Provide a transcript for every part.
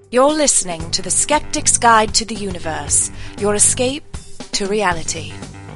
You're listening to The Skeptic's Guide to the Universe, your escape to reality.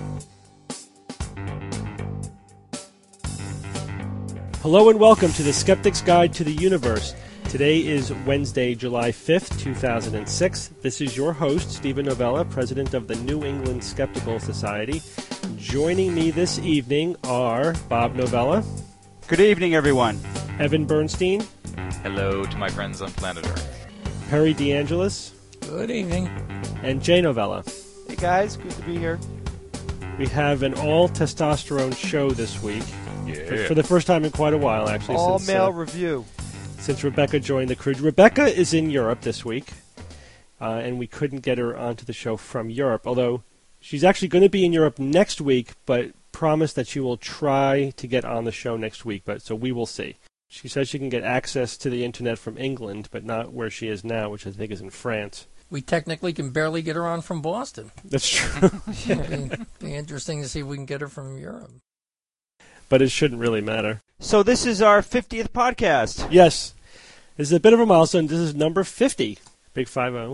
Hello and welcome to The Skeptic's Guide to the Universe. Today is Wednesday, July 5th, 2006. This is your host, Stephen Novella, president of the New England Skeptical Society. Joining me this evening are Bob Novella. Good evening, everyone. Evan Bernstein. Hello to my friends on planet Earth. Perry DeAngelis. Good evening. And Jay Novella. Hey, guys. Good to be here. We have an all-testosterone show this week. Yeah. For the first time in quite a while, actually. All-male review. Since Rebecca joined the crew. Rebecca is in Europe this week, and we couldn't get her onto the show from Europe, although she's actually going to be in Europe next week, but promised that she will try to get on the show next week, so we will see. She says she can get access to the internet from England, but not where she is now, which I think is in France. We technically can barely get her on from Boston. That's true. It'd be interesting to see if we can get her from Europe. But it shouldn't really matter. So this is our 50th podcast. Yes. This is a bit of a milestone. This is number 50. Big 5-0.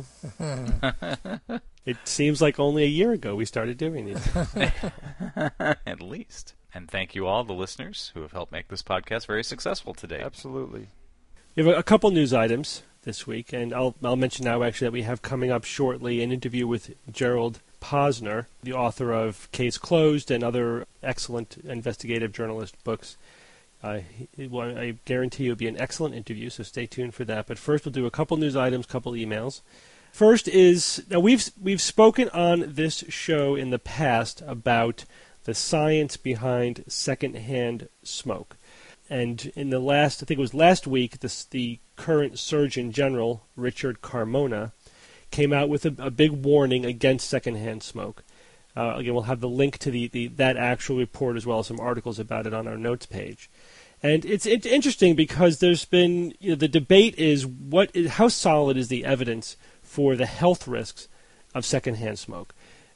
It seems like only a year ago we started doing these. At least. And thank you all, the listeners, who have helped make this podcast very successful today. Absolutely. We have a couple news items this week, and I'll mention now actually that we have coming up shortly an interview with Gerald Posner, the author of Case Closed and other excellent investigative journalist books. I guarantee you it'll be an excellent interview, so stay tuned for that. But first we'll do a couple news items, couple emails. First is, now we've spoken on this show in the past about the science behind secondhand smoke. And in the last, I think it was last week, the current Surgeon General, Richard Carmona, came out with a big warning against secondhand smoke. Again, we'll have the link to that actual report as well as some articles about it on our notes page. And it's interesting because there's been, the debate is how solid is the evidence for the health risks of secondhand smoke.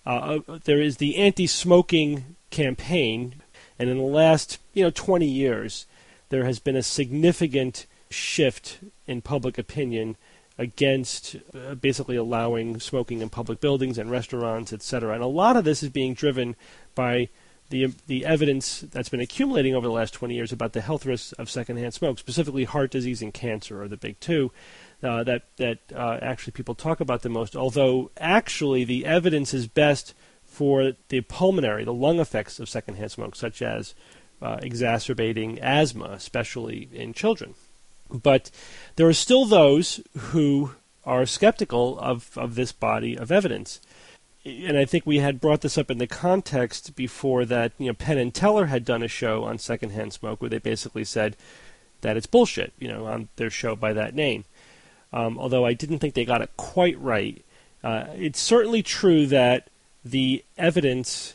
There is the anti-smoking campaign, and in the last 20 years, there has been a significant shift in public opinion against basically allowing smoking in public buildings and restaurants, etc. And a lot of this is being driven by the evidence that's been accumulating over the last 20 years about the health risks of secondhand smoke, specifically heart disease and cancer are the big two that actually people talk about the most, although actually the evidence is best for the lung effects of secondhand smoke, such as exacerbating asthma, especially in children. But there are still those who are skeptical of this body of evidence. And I think we had brought this up in the context before that Penn and Teller had done a show on secondhand smoke where they basically said that it's bullshit, on their show by that name. Although I didn't think they got it quite right. It's certainly true that the evidence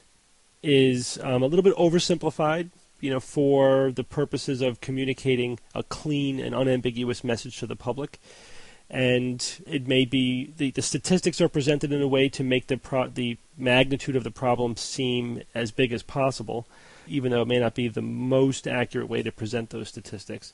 is a little bit oversimplified, for the purposes of communicating a clean and unambiguous message to the public. And it may be the statistics are presented in a way to make the magnitude of the problem seem as big as possible, even though it may not be the most accurate way to present those statistics.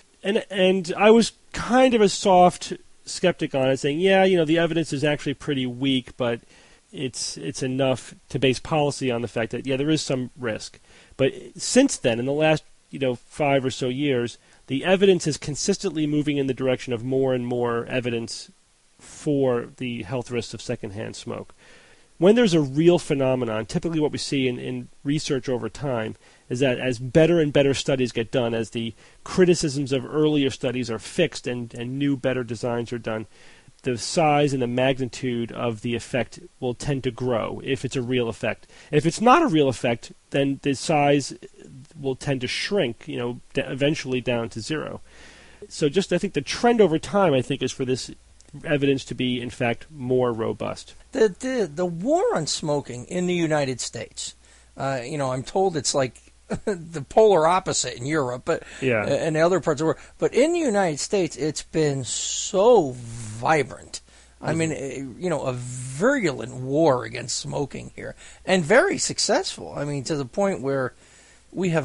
And I was kind of a soft skeptic on it, saying, the evidence is actually pretty weak, but it's enough to base policy on the fact that, there is some risk. But since then, in the last 5 or so years, the evidence is consistently moving in the direction of more and more evidence for the health risks of secondhand smoke. When there's a real phenomenon, typically what we see in research over time is that as better and better studies get done, as the criticisms of earlier studies are fixed and new, better designs are done, the size and the magnitude of the effect will tend to grow if it's a real effect. If it's not a real effect, then the size will tend to shrink, eventually down to zero. So I think the trend over time, is for this evidence to be, in fact, more robust. The war on smoking in the United States, I'm told it's like the polar opposite in Europe, but and the other parts of the world. But in the United States, it's been so vibrant. I mean, a virulent war against smoking here, and very successful. I mean, to the point where, we have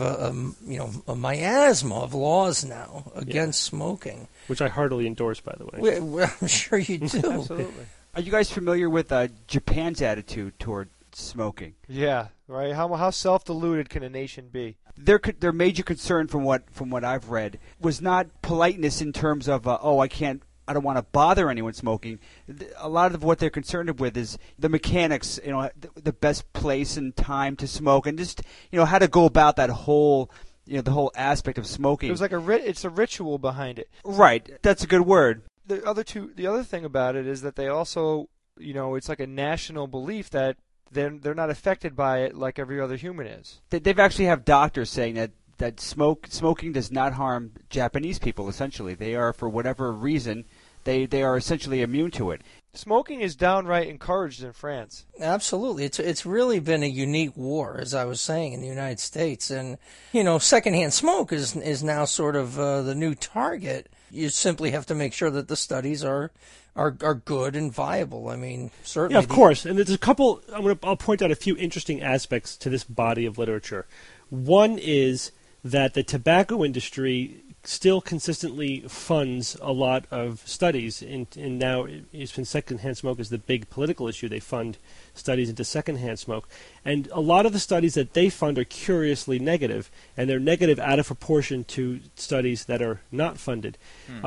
a miasma of laws now against smoking, which I heartily endorse, by the way. I'm sure you do. Absolutely. Are you guys familiar with Japan's attitude toward smoking? Yeah, right. How self-deluded can a nation be? Their major concern, from what I've read, was not politeness in terms of I don't want to bother anyone smoking. A lot of what they're concerned with is the mechanics, the best place and time to smoke, and just how to go about that whole the whole aspect of smoking. It was like it's a ritual behind it. Right, that's a good word. The other thing about it is that they also, it's like a national belief that they're not affected by it like every other human is. They've actually have doctors saying that smoking does not harm Japanese people. Essentially, they are, for whatever reason, they are essentially immune to it. Smoking is downright encouraged in France. Absolutely. It's really been a unique war, as I was saying, in the United States. And, secondhand smoke is now sort of the new target. You simply have to make sure that the studies are good and viable. I mean, certainly. Yeah, of course. And there's a couple, I'll point out a few interesting aspects to this body of literature. One is that the tobacco industry still consistently funds a lot of studies, and now it's been secondhand smoke is the big political issue. They fund studies into secondhand smoke, and a lot of the studies that they fund are curiously negative, and they're negative out of proportion to studies that are not funded.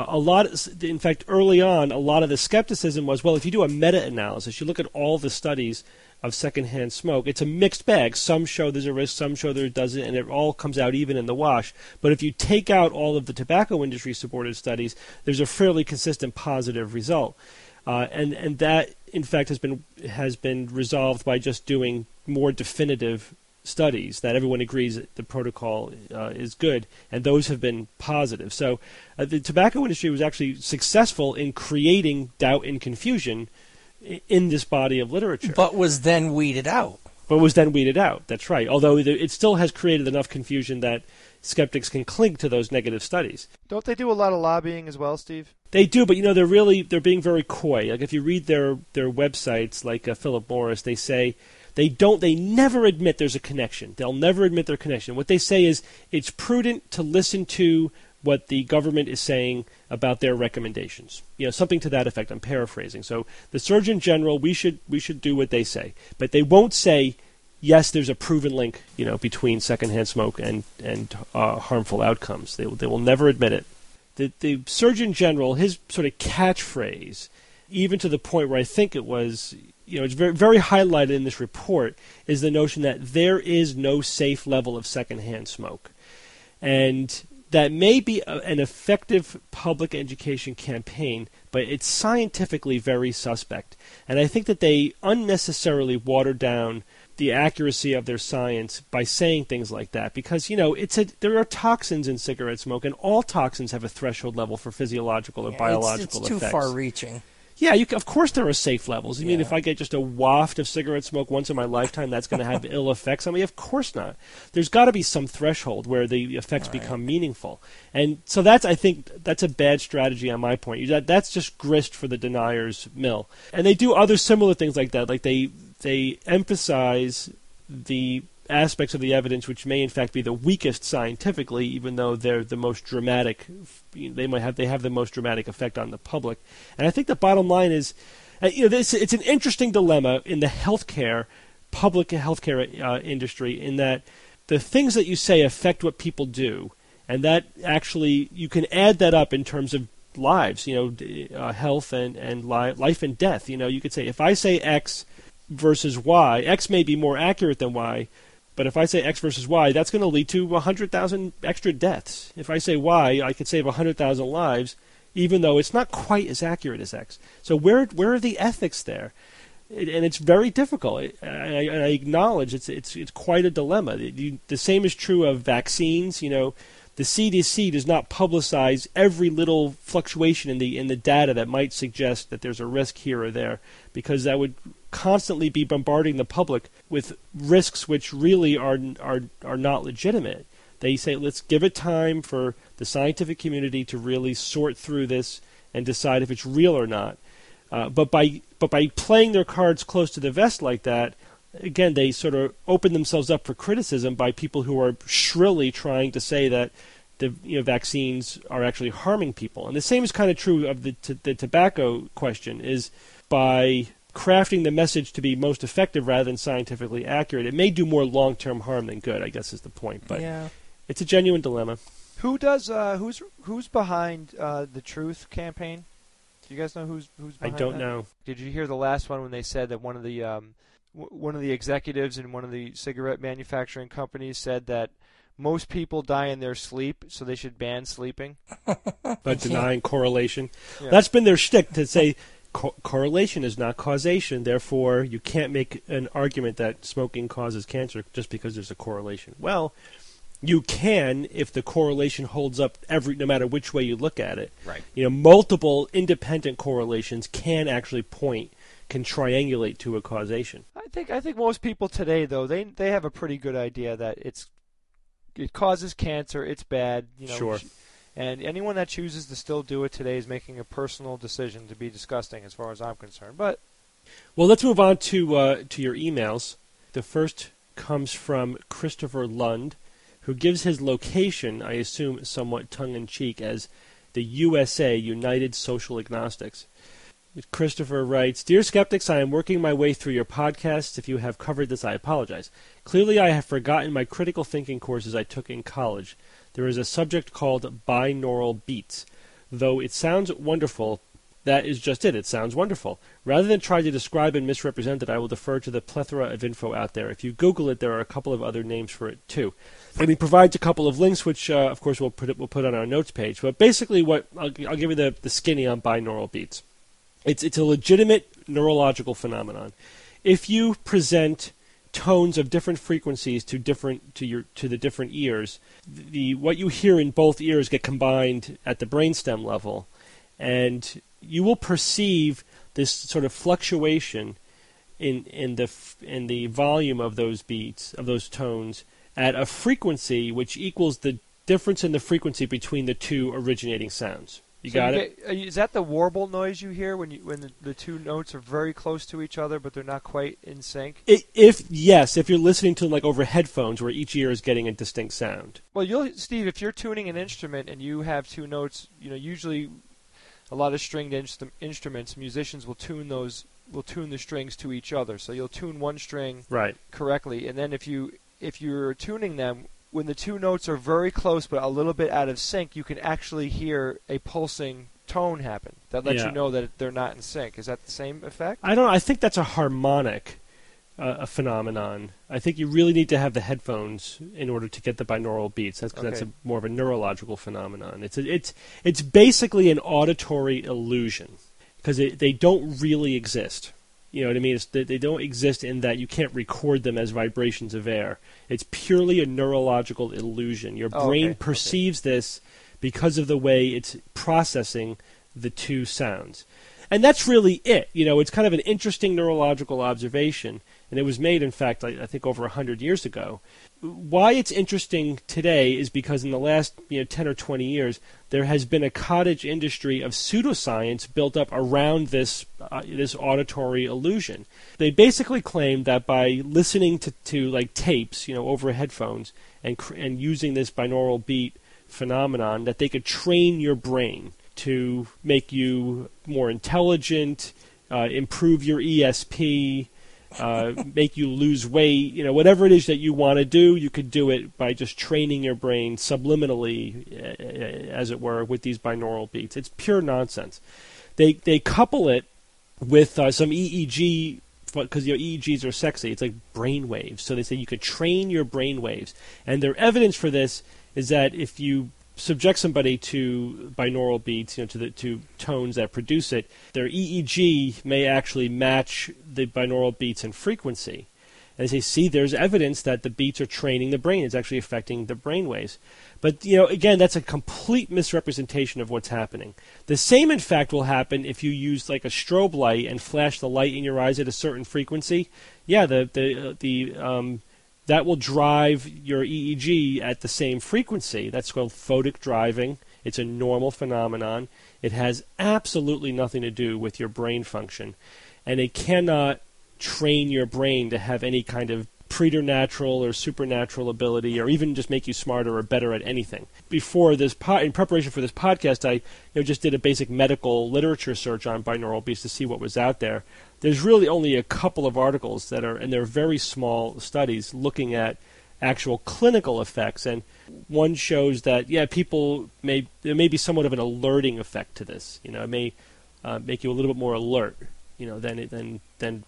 In fact, early on, a lot of the skepticism was, well, if you do a meta-analysis, you look at all the studies of secondhand smoke, it's a mixed bag. Some show there's a risk, some show there doesn't, and it all comes out even in the wash. But if you take out all of the tobacco industry supported studies, there's a fairly consistent positive result. And that, in fact, has been resolved by just doing more definitive studies that everyone agrees that the protocol is good, and those have been positive. So the tobacco industry was actually successful in creating doubt and confusion in this body of literature. But was then weeded out. That's right. Although it still has created enough confusion that skeptics can cling to those negative studies. Don't they do a lot of lobbying as well, Steve? They do, but they're being very coy. Like if you read their websites, like Philip Morris, they say they never admit there's a connection. They'll never admit their connection. What they say is it's prudent to listen to what the government is saying about their recommendations. Something to that effect. I'm paraphrasing. So the Surgeon General, we should do what they say. But they won't say, yes, there's a proven link, between secondhand smoke and harmful outcomes. They will never admit it. The Surgeon General, his sort of catchphrase, even to the point where I think it was, it's very, very highlighted in this report, is the notion that there is no safe level of secondhand smoke. And that may be an effective public education campaign, but it's scientifically very suspect. And I think that they unnecessarily water down the accuracy of their science by saying things like that, because there are toxins in cigarette smoke, and all toxins have a threshold level for physiological or biological effects. It's too far-reaching. Yeah, of course there are safe levels. I mean, if I get just a waft of cigarette smoke once in my lifetime, that's going to have ill effects. I mean, of course not. There's got to be some threshold where the effects become meaningful. And so I think that's a bad strategy on my point. That's just grist for the denier's mill. And they do other similar things like that. Like they emphasize the aspects of the evidence which may in fact be the weakest scientifically, even though they're the most dramatic. They have the most dramatic effect on the public. And I think the bottom line is, it's an interesting dilemma in the public healthcare industry, in that the things that you say affect what people do, and that actually you can add that up in terms of lives, health and life and death. You could say if I say X versus Y, X may be more accurate than Y. But if I say X versus Y, that's going to lead to 100,000 extra deaths. If I say Y, I could save 100,000 lives, even though it's not quite as accurate as X. So where are the ethics there? And it's very difficult. I acknowledge it's quite a dilemma. The same is true of vaccines. The CDC does not publicize every little fluctuation in the data that might suggest that there's a risk here or there, because that would constantly be bombarding the public with risks which really are not legitimate. They say, let's give it time for the scientific community to really sort through this and decide if it's real or not. But by playing their cards close to the vest like that, again, they sort of open themselves up for criticism by people who are shrilly trying to say that the vaccines are actually harming people. And the same is kind of true of the tobacco question, is by crafting the message to be most effective rather than scientifically accurate, it may do more long-term harm than good, I guess is the point. But it's a genuine dilemma. Who does? Who's behind the Truth campaign? Do you guys know who's behind I don't that? know. Did you hear the last one when they said that one of the executives in one of the cigarette manufacturing companies said that most people die in their sleep, so they should ban sleeping? But denying correlation. Yeah. That's been their shtick, to say correlation is not causation, therefore you can't make an argument that smoking causes cancer just because there's a correlation. Well, you can if the correlation holds up no matter which way you look at it. Right. Multiple independent correlations can triangulate to a causation. I think most people today, though, they have a pretty good idea that it causes cancer, it's bad. Sure. And anyone that chooses to still do it today is making a personal decision to be disgusting, as far as I'm concerned. But let's move on to your emails. The first comes from Christopher Lund, who gives his location, I assume somewhat tongue-in-cheek, as the USA, United Social Agnostics. Christopher writes, Dear Skeptics, I am working my way through your podcasts. If you have covered this, I apologize. Clearly, I have forgotten my critical thinking courses I took in college. There is a subject called binaural beats. Though it sounds wonderful, that is just it. It sounds wonderful. Rather than try to describe and misrepresent it, I will defer to the plethora of info out there. If you Google it, there are a couple of other names for it, too. And he provides a couple of links, which, of course, we'll put on our notes page. But basically, I'll give you the skinny on binaural beats. It's a legitimate neurological phenomenon. If you present tones of different frequencies to the different ears, what you hear in both ears get combined at the brainstem level, and you will perceive this sort of fluctuation in the volume of those beats, of those tones, at a frequency which equals the difference in the frequency between the two originating sounds. You got it? Is that the warble noise you hear when the two notes are very close to each other, but they're not quite in sync? If you're listening to them over headphones where each ear is getting a distinct sound. Well, Steve, if you're tuning an instrument and you have two notes, usually a lot of stringed instruments, musicians will tune the strings to each other. So you'll tune one string correctly, and then if you're tuning them, when the two notes are very close but a little bit out of sync, you can actually hear a pulsing tone happen. That lets you know that they're not in sync. Is that the same effect? I don't know. I think that's a harmonic a phenomenon. I think you really need to have the headphones in order to get the binaural beats. That's more of a neurological phenomenon. It's basically an auditory illusion because they don't really exist. You know what I mean? They don't exist in that you can't record them as vibrations of air. It's purely a neurological illusion. Your brain perceives this because of the way it's processing the two sounds. And that's really it. It's kind of an interesting neurological observation, and it was made, in fact, I think over 100 years ago. Why it's interesting today is because in the last 10 or 20 years, there has been a cottage industry of pseudoscience built up around this auditory illusion. They basically claim that by listening to like tapes, over headphones, and using this binaural beat phenomenon, that they could train your brain to make you more intelligent, improve your ESP, make you lose weight, whatever it is that you want to do, you could do it by just training your brain subliminally, as it were, with these binaural beats. It's pure nonsense. They couple it with some EEG, because EEGs are sexy. It's like brain waves. So they say you could train your brain waves. And their evidence for this is that if you subject somebody to binaural beats, to tones that produce it, their EEG may actually match the binaural beats in frequency. And they say, see, there's evidence that the beats are training the brain. It's actually affecting the brain waves. But, again, that's a complete misrepresentation of what's happening. The same, in fact, will happen if you use like a strobe light and flash the light in your eyes at a certain frequency. Yeah, that will drive your EEG at the same frequency. That's called photic driving. It's a normal phenomenon. It has absolutely nothing to do with your brain function. And it cannot train your brain to have any kind of preternatural or supernatural ability, or even just make you smarter or better at anything. Before this, in preparation for this podcast, I just did a basic medical literature search on binaural beats to see what was out there. There's really only a couple of articles that are, and they're very small studies, looking at actual clinical effects, and one shows that there may be somewhat of an alerting effect to this. It may make you a little bit more alert, than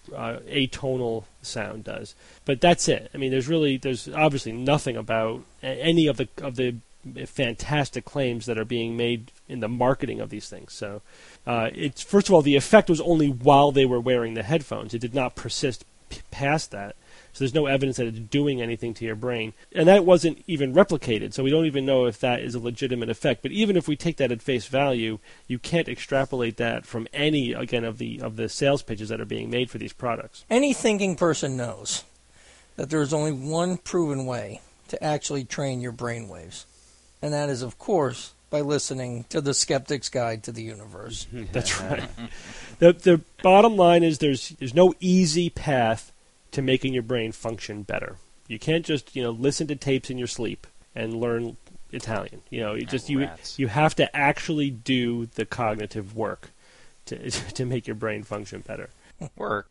atonal sound does. But that's it. I mean, there's obviously nothing about any of the fantastic claims that are being made in the marketing of these things. So, it's first of all, the effect was only while they were wearing the headphones. It did not persist past that. So there's no evidence that it's doing anything to your brain. And that wasn't even replicated, so we don't even know if that is a legitimate effect. But even if we take that at face value, you can't extrapolate that from any, again, of the sales pitches that are being made for these products. Any thinking person knows that there is only one proven way to actually train your brain waves. And that is, of course, by listening to The Skeptic's Guide to the Universe. That's right. The bottom line is there's no easy path to making your brain function better. You can't just listen to tapes in your sleep and learn Italian. You have to actually do the cognitive work to make your brain function better. Work.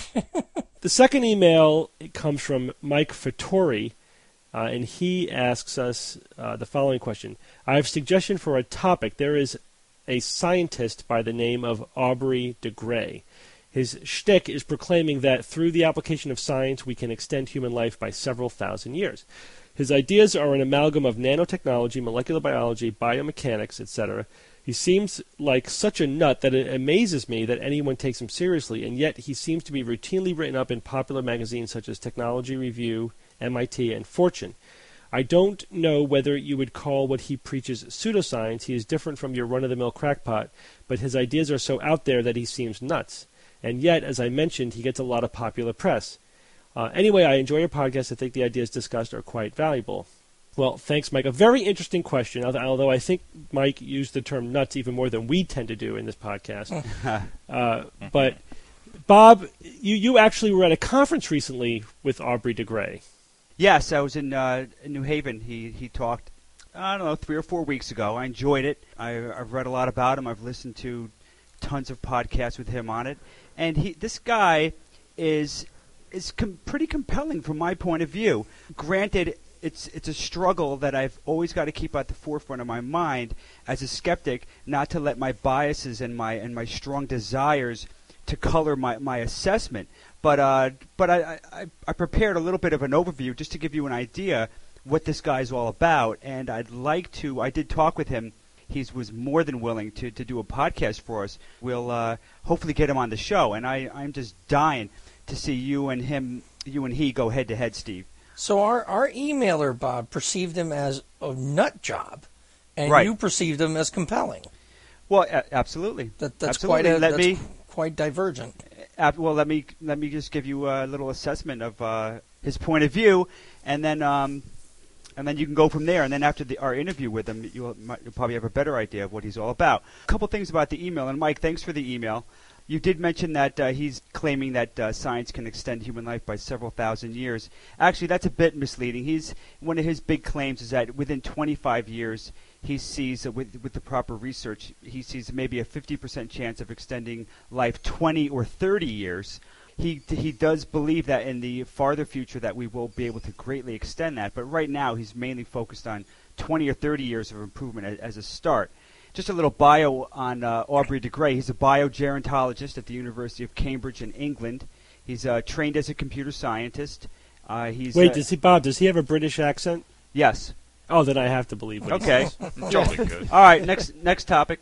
The second email comes from Mike Fattori, and he asks us the following question. I have a suggestion for a topic. There is a scientist by the name of Aubrey de Grey. His shtick is proclaiming that through the application of science we can extend human life by several thousand years. His ideas are an amalgam of nanotechnology, molecular biology, biomechanics, etc. He seems like such a nut that it amazes me that anyone takes him seriously, and yet he seems to be routinely written up in popular magazines such as Technology Review, MIT, and Fortune. I don't know whether you would call what he preaches pseudoscience. He is different from your run-of-the-mill crackpot, but his ideas are so out there that he seems nuts. And yet, as I mentioned, he gets a lot of popular press. Anyway, I enjoy your podcast. I think the ideas discussed are quite valuable. Well, thanks, Mike. A very interesting question, although I think Mike used the term nuts even more than we tend to do in this podcast. But, Bob, you actually were at a conference recently with Aubrey de Grey. Yes, I was in New Haven. He talked, 3 or 4 weeks ago. I enjoyed it. I've read a lot about him. I've listened to tons of podcasts with him on it. And this guy is pretty compelling from my point of view. Granted, it's a struggle that I've always got to keep at the forefront of my mind as a skeptic, not to let my biases and my strong desires to color my assessment. But I prepared a little bit of an overview just to give you an idea what this guy's all about. And I did talk with him. He was more than willing to do a podcast for us. We'll hopefully get him on the show, and I'm just dying to see you and he go head to head, Steve. So our emailer, Bob, perceived him as a nut job, and right. You perceived him as compelling. Well, absolutely. That's absolutely. Quite divergent. Well, let me just give you a little assessment of his point of view, and then you can go from there. And then after our interview with him, you'll probably have a better idea of what he's all about. A couple things about the email. And, Mike, thanks for the email. You did mention that he's claiming that science can extend human life by several thousand years. Actually, that's a bit misleading. One of his big claims is that within 25 years, he sees, with the proper research, he sees maybe a 50% chance of extending life 20 or 30 years. He does believe that in the farther future that we will be able to greatly extend that, but right now he's mainly focused on 20 or 30 years of improvement as a start. Just a little bio on Aubrey de Grey. He's a biogerontologist at the University of Cambridge in England. He's trained as a computer scientist. Does he have a British accent? Yes. Oh, then I have to believe what he says. Jolly good. All right, next topic.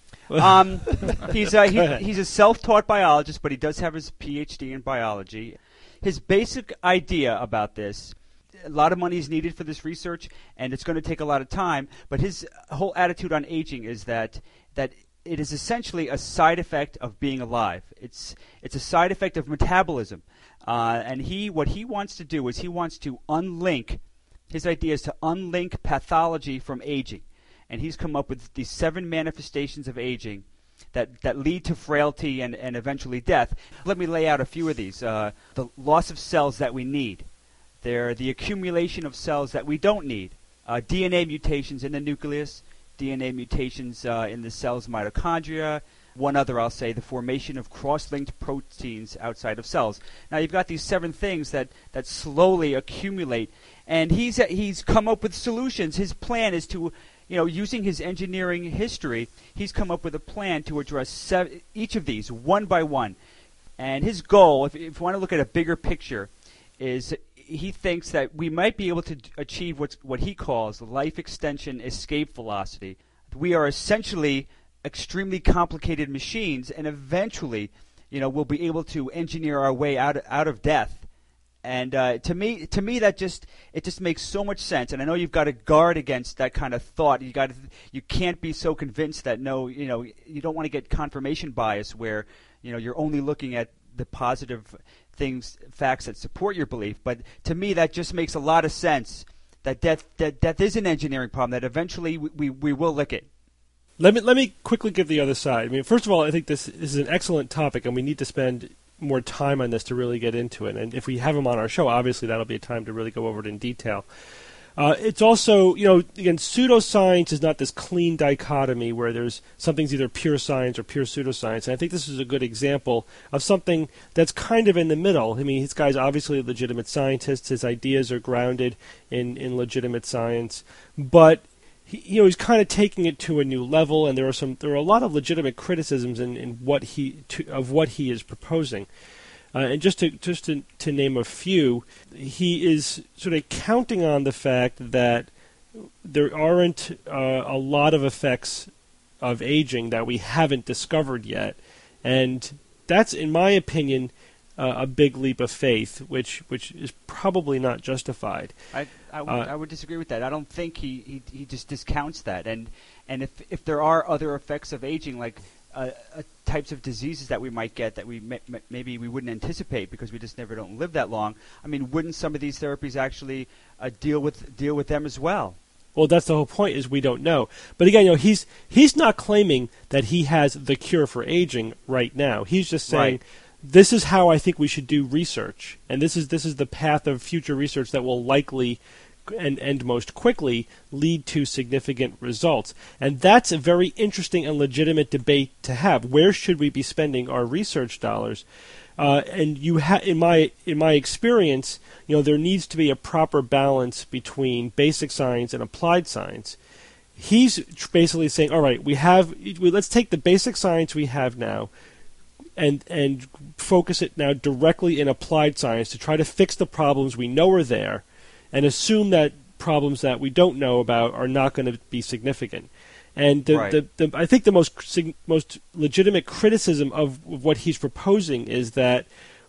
He's a self-taught biologist, but he does have his PhD in biology. His basic idea about this, a lot of money is needed for this research, and it's going to take a lot of time, but his whole attitude on aging is that it is essentially a side effect of being alive. It's a side effect of metabolism. And what he wants to do is he wants to unlink, his idea is to unlink pathology from aging. And he's come up with these 7 manifestations of aging that lead to frailty and eventually death. Let me lay out a few of these. The loss of cells that we need. They're the accumulation of cells that we don't need. DNA mutations in the nucleus, DNA mutations in the cell's mitochondria. One other, I'll say, the formation of cross-linked proteins outside of cells. Now, you've got these 7 things that slowly accumulate, and he's come up with solutions. His plan is to, using his engineering history, he's come up with a plan to address each of these one by one. And his goal, if you want to look at a bigger picture, is he thinks that we might be able to achieve what he calls life extension escape velocity. We are essentially extremely complicated machines, and eventually, we'll be able to engineer our way out of death. And to me, that just makes so much sense. And I know you've got to guard against that kind of thought. You can't be so convinced that you don't want to get confirmation bias where you're only looking at the positive facts that support your belief. But to me, that just makes a lot of sense. That death is an engineering problem. That eventually we will lick it. Let me quickly give the other side. I mean, first of all, I think this is an excellent topic, and we need to spend more time on this to really get into it. And if we have him on our show, obviously that'll be a time to really go over it in detail. It's also, again, pseudoscience is not this clean dichotomy where there's something's either pure science or pure pseudoscience. And I think this is a good example of something that's kind of in the middle. I mean, this guy's obviously a legitimate scientist. His ideas are grounded in legitimate science. But he's kind of taking it to a new level, and there are a lot of legitimate criticisms in what he is proposing. And just to name a few, he is sort of counting on the fact that there aren't a lot of effects of aging that we haven't discovered yet, and that's, in my opinion, a big leap of faith, which is probably not justified. I would disagree with that. I don't think he just discounts that. And if there are other effects of aging, like types of diseases that we might get that we maybe we wouldn't anticipate because we just don't live that long, I mean, wouldn't some of these therapies actually deal with them as well? Well, that's the whole point, is we don't know. But again, he's not claiming that he has the cure for aging right now. He's just saying, right, this is how I think we should do research, and this is the path of future research that will likely and most quickly lead to significant results. And that's a very interesting and legitimate debate to have. Where should we be spending our research dollars? And in my experience, there needs to be a proper balance between basic science and applied science. He's basically saying, all right, let's take the basic science we have now and focus it now directly in applied science to try to fix the problems we know are there, and assume that problems that we don't know about are not going to be significant. And I think the most legitimate criticism of what he's proposing is that,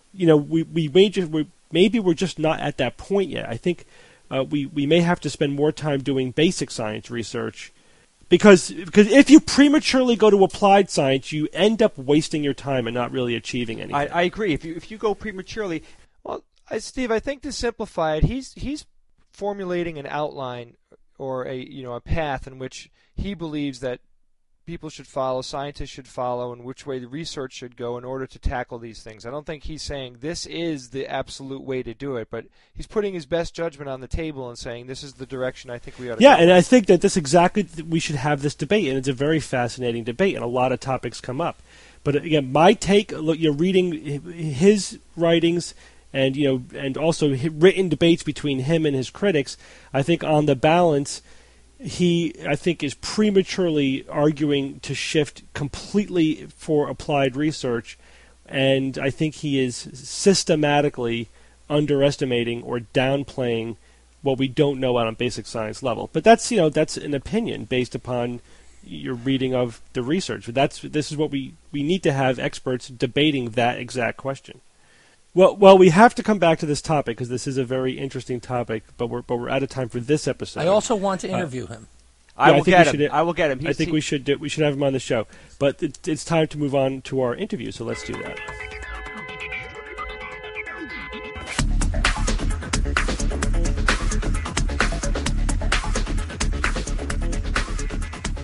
maybe we're just not at that point yet. I think we may have to spend more time doing basic science research, because if you prematurely go to applied science, you end up wasting your time and not really achieving anything. I agree. If you go prematurely, well, Steve, I think to simplify it, he's formulating an outline or a path in which he believes that people should follow, scientists should follow, and which way the research should go in order to tackle these things. I don't think he's saying this is the absolute way to do it, but he's putting his best judgment on the table and saying this is the direction I think we ought to go. Yeah, and I think that we should have this debate, and it's a very fascinating debate, and a lot of topics come up. But again, my take, look, you're reading his writings, and also written debates between him and his critics. I think on the balance, he is prematurely arguing to shift completely for applied research, and I think he is systematically underestimating or downplaying what we don't know on a basic science level. But that's an opinion based upon your reading of the research. This is what we need to have experts debating that exact question. Well, we have to come back to this topic because this is a very interesting topic, but we're out of time for this episode. I also want to interview him. I will get him. I think we should have him on the show, but it's time to move on to our interview. So let's do that.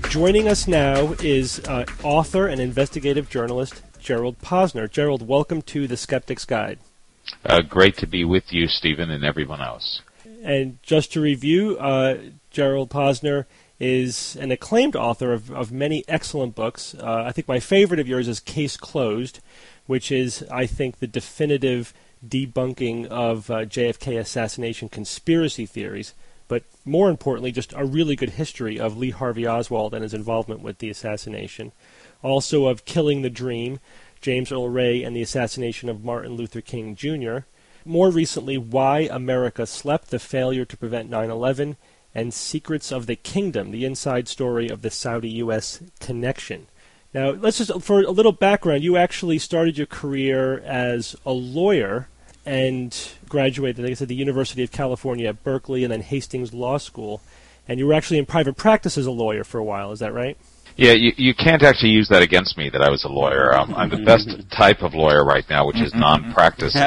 Joining us now is author and investigative journalist Gerald Posner. Gerald, welcome to The Skeptic's Guide. Great to be with you, Stephen, and everyone else. And just to review, Gerald Posner is an acclaimed author of many excellent books. I think my favorite of yours is Case Closed, which is, I think, the definitive debunking of JFK assassination conspiracy theories, but more importantly, just a really good history of Lee Harvey Oswald and his involvement with the assassination. Also of Killing the Dream, James Earl Ray and the assassination of Martin Luther King Jr. More recently, Why America Slept, the failure to prevent 9/11, and Secrets of the Kingdom, the inside story of the Saudi-U.S. connection. Now, let's just, for a little background, you actually started your career as a lawyer and graduated, like I said, the University of California at Berkeley and then Hastings Law School. And you were actually in private practice as a lawyer for a while, is that right? Yeah, you can't actually use that against me that I was a lawyer. I'm the best type of lawyer right now, which is non-practicing.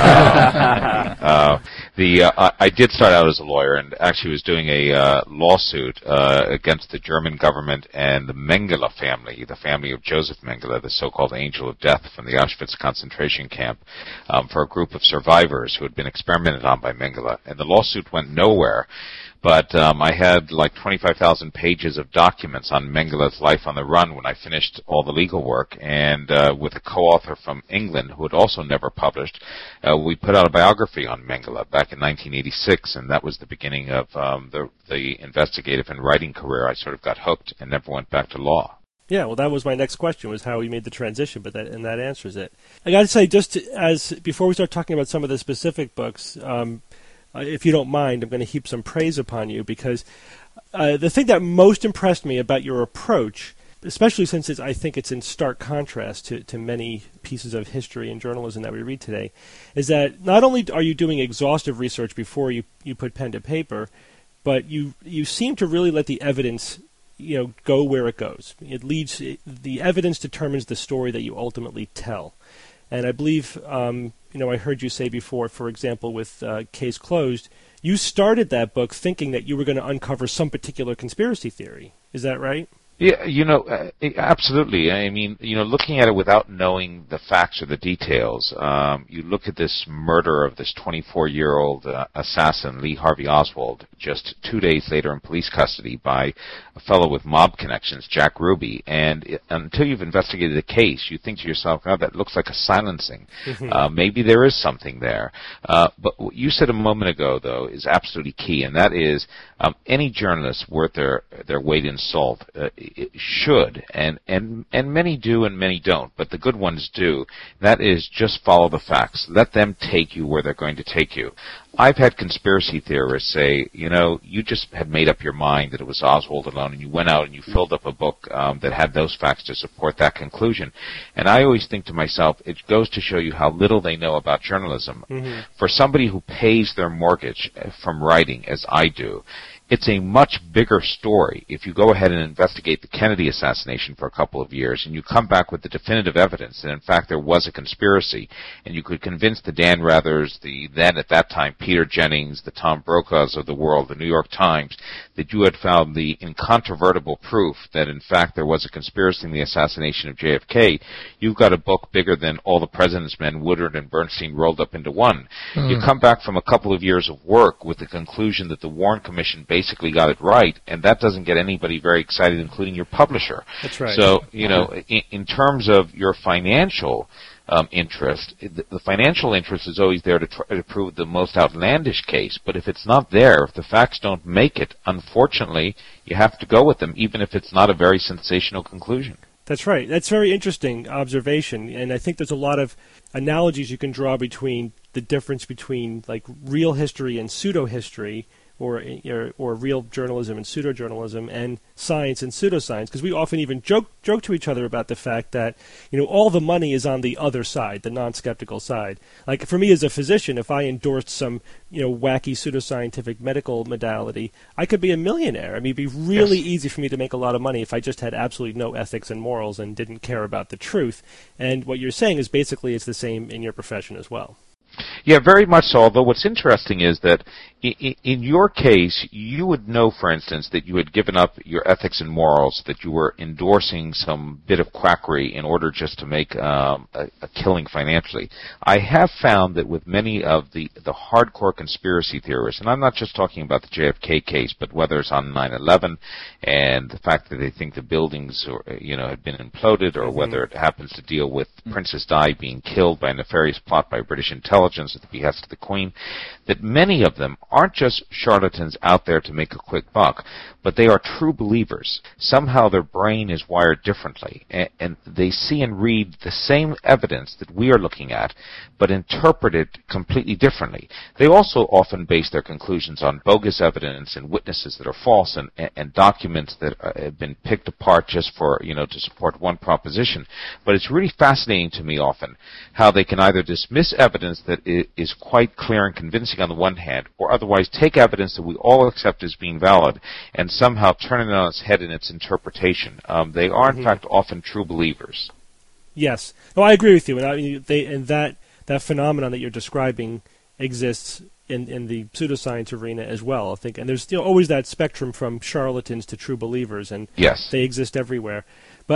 I did start out as a lawyer and actually was doing a lawsuit against the German government and the Mengele family, the family of Joseph Mengele, the so-called angel of death from the Auschwitz concentration camp, for a group of survivors who had been experimented on by Mengele. And the lawsuit went nowhere. But I had like 25,000 pages of documents on Mengele's life on the run when I finished all the legal work, and with a co-author from England who had also never published, we put out a biography on Mengele back in 1986, and that was the beginning of the investigative and writing career. I sort of got hooked and never went back to law. Yeah, well, that was my next question, was how we made the transition, but that answers it. I got to say, before we start talking about some of the specific books, if you don't mind, I'm going to heap some praise upon you, because the thing that most impressed me about your approach, especially since I think it's in stark contrast to many pieces of history and journalism that we read today, is that not only are you doing exhaustive research before you put pen to paper, but you seem to really let the evidence go where it goes. The evidence determines the story that you ultimately tell. And I believe, I heard you say before, for example, with Case Closed, you started that book thinking that you were going to uncover some particular conspiracy theory. Is that right? Yeah, absolutely. I mean, looking at it without knowing the facts or the details, you look at this murder of this 24-year-old assassin, Lee Harvey Oswald, just 2 days later in police custody by a fellow with mob connections, Jack Ruby, and until you've investigated the case, you think to yourself, oh, that looks like a silencing. Maybe there is something there. But what you said a moment ago, though, is absolutely key, and that is any journalist worth their weight in salt should, and many do and many don't, but the good ones do. That is, just follow the facts. Let them take you where they're going to take you. I've had conspiracy theorists say, you just had made up your mind that it was Oswald alone, and you went out and you filled up a book that had those facts to support that conclusion. And I always think to myself, it goes to show you how little they know about journalism. For somebody who pays their mortgage from writing, as I do, it's a much bigger story if you go ahead and investigate the Kennedy assassination for a couple of years and you come back with the definitive evidence that in fact there was a conspiracy, and you could convince the Dan Rathers, the then at that time Peter Jennings, the Tom Brokaws of the world, the New York Times, that you had found the incontrovertible proof that in fact there was a conspiracy in the assassination of JFK. You've got a book bigger than All the President's Men, Woodward and Bernstein rolled up into one. You come back from a couple of years of work with the conclusion that the Warren Commission basically got it right, and that doesn't get anybody very excited, including your publisher. That's right. So, in terms of your financial interest, the financial interest is always there to try to prove the most outlandish case, but if it's not there, if the facts don't make it, unfortunately, you have to go with them, even if it's not a very sensational conclusion. That's right. That's a very interesting observation, and I think there's a lot of analogies you can draw between the difference between like real history and pseudo-history, or real journalism and pseudo-journalism, and science and pseudoscience, because we often even joke to each other about the fact that all the money is on the other side, the non-skeptical side. Like for me as a physician, if I endorsed some wacky pseudoscientific medical modality, I could be a millionaire. I mean, it'd be really easy for me to make a lot of money if I just had absolutely no ethics and morals and didn't care about the truth. And what you're saying is basically it's the same in your profession as well. Yeah, very much so. Although what's interesting is that in your case, you would know, for instance, that you had given up your ethics and morals, that you were endorsing some bit of quackery in order just to make a killing financially. I have found that with many of the hardcore conspiracy theorists, and I'm not just talking about the JFK case, but whether it's on 9/11 and the fact that they think the buildings, had been imploded, or whether it happens to deal with Princess Di being killed by a nefarious plot by British intelligence at the behest of the Queen, that many of them aren't just charlatans out there to make a quick buck, but they are true believers. Somehow their brain is wired differently, and they see and read the same evidence that we are looking at, but interpret it completely differently. They also often base their conclusions on bogus evidence and witnesses that are false, and documents that have been picked apart just for, to support one proposition. But it's really fascinating to me often how they can either dismiss evidence that is quite clear and convincing on the one hand, or otherwise take evidence that we all accept as being valid and somehow turn it on its head in its interpretation. They are, in fact, often true believers. Yes. No, I agree with you. And that phenomenon that you're describing exists in the pseudoscience arena as well, I think. And there's always that spectrum from charlatans to true believers, and yes, they exist everywhere.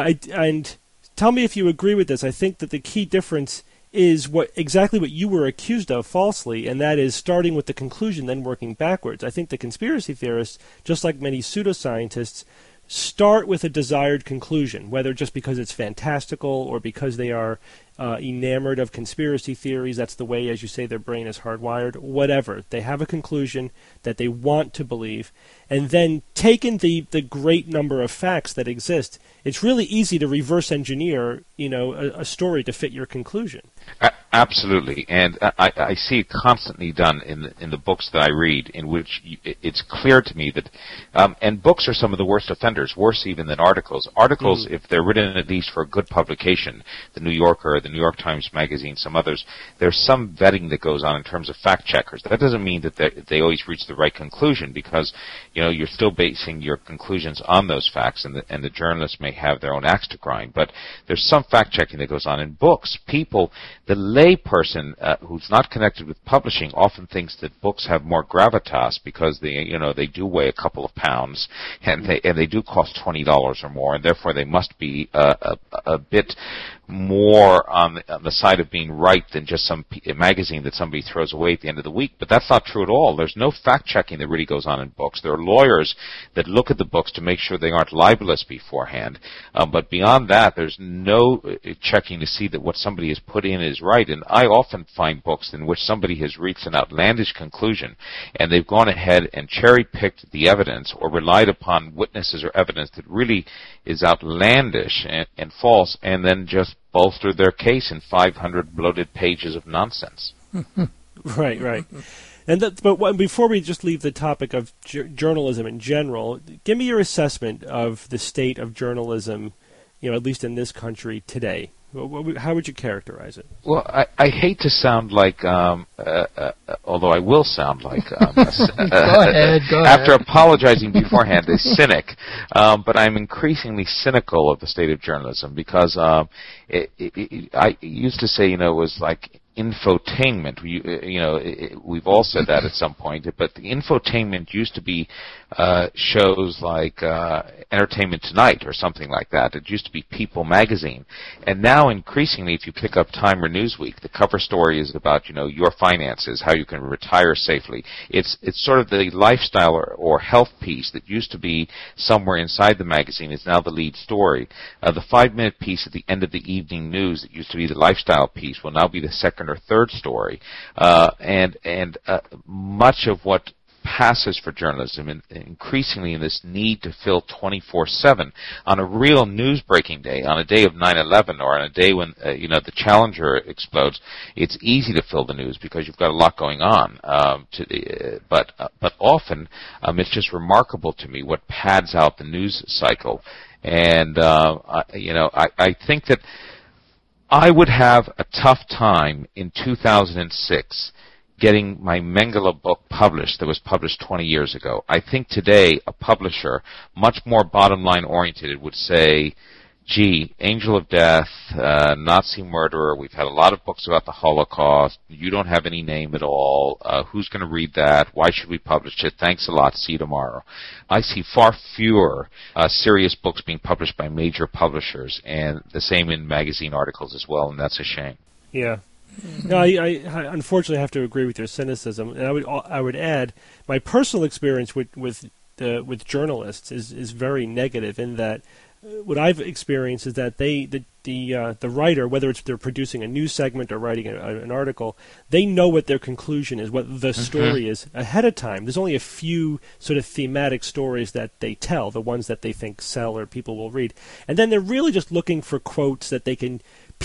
And tell me if you agree with this. I think that the key difference is exactly what you were accused of falsely, and that is starting with the conclusion, then working backwards. I think the conspiracy theorists, just like many pseudoscientists, start with a desired conclusion, whether just because it's fantastical or because they are enamored of conspiracy theories. That's the way, as you say, their brain is hardwired. Whatever. They have a conclusion that they want to believe, and then taken the great number of facts that exist, it's really easy to reverse engineer, a story to fit your conclusion. Absolutely, and I see it constantly done in the books that I read, in which it's clear to me that, and books are some of the worst offenders, worse even than articles. Articles, if they're written at least for a good publication, the New Yorker, the New York Times Magazine, some others, there's some vetting that goes on in terms of fact checkers. That doesn't mean that they always reach the right conclusion, because you're still basing your conclusions on those facts, and the journalists may have their own axe to grind. But there's some fact checking that goes on in books. The lay person who's not connected with publishing often thinks that books have more gravitas because they do weigh a couple of pounds, and they do cost $20 or more, and therefore they must be a bit more on the side of being right than just a magazine that somebody throws away at the end of the week. But that's not true at all. There's no fact-checking that really goes on in books. There are lawyers that look at the books to make sure they aren't libelous beforehand. But beyond that, there's no checking to see that what somebody has put in is right. And I often find books in which somebody has reached an outlandish conclusion, and they've gone ahead and cherry-picked the evidence or relied upon witnesses or evidence that really is outlandish and false, and then just bolstered their case in 500 bloated pages of nonsense. Right. But before we just leave the topic of journalism in general, give me your assessment of the state of journalism, at least in this country today. How would you characterize it? Well, I hate to sound like, although I will sound like, go ahead. After apologizing beforehand, a cynic. But I'm increasingly cynical of the state of journalism, because I used to say, it was like infotainment. We've all said that at some point, but the infotainment used to be shows like Entertainment Tonight or something like that. It used to be People magazine, and now increasingly, if you pick up Time or Newsweek, the cover story is about your finances, how you can retire safely. It's sort of the lifestyle or health piece that used to be somewhere inside the magazine is now the lead story. The 5-minute piece at the end of the evening news that used to be the lifestyle piece will now be the second or third story, and much of what passes for journalism, and increasingly in this need to fill 24/7 on a real news-breaking day, on a day of 9/11, or on a day when the Challenger explodes. It's easy to fill the news because you've got a lot going on. But often it's just remarkable to me what pads out the news cycle, and I think that I would have a tough time in 2006 getting my Mengele book published that was published 20 years ago. I think today a publisher, much more bottom line oriented, would say, gee, Angel of Death, Nazi murderer, we've had a lot of books about the Holocaust, you don't have any name at all, who's going to read that, why should we publish it, thanks a lot, see you tomorrow. I see far fewer serious books being published by major publishers, and the same in magazine articles as well, and that's a shame. Yeah. No, I unfortunately have to agree with your cynicism, and I would add my personal experience with journalists is very negative in that what I've experienced is that the writer, whether it's they're producing a news segment or writing an article, they know what their conclusion is, what the story is ahead of time. There's only a few sort of thematic stories that they tell, the ones that they think sell or people will read, and then they're really just looking for quotes that they can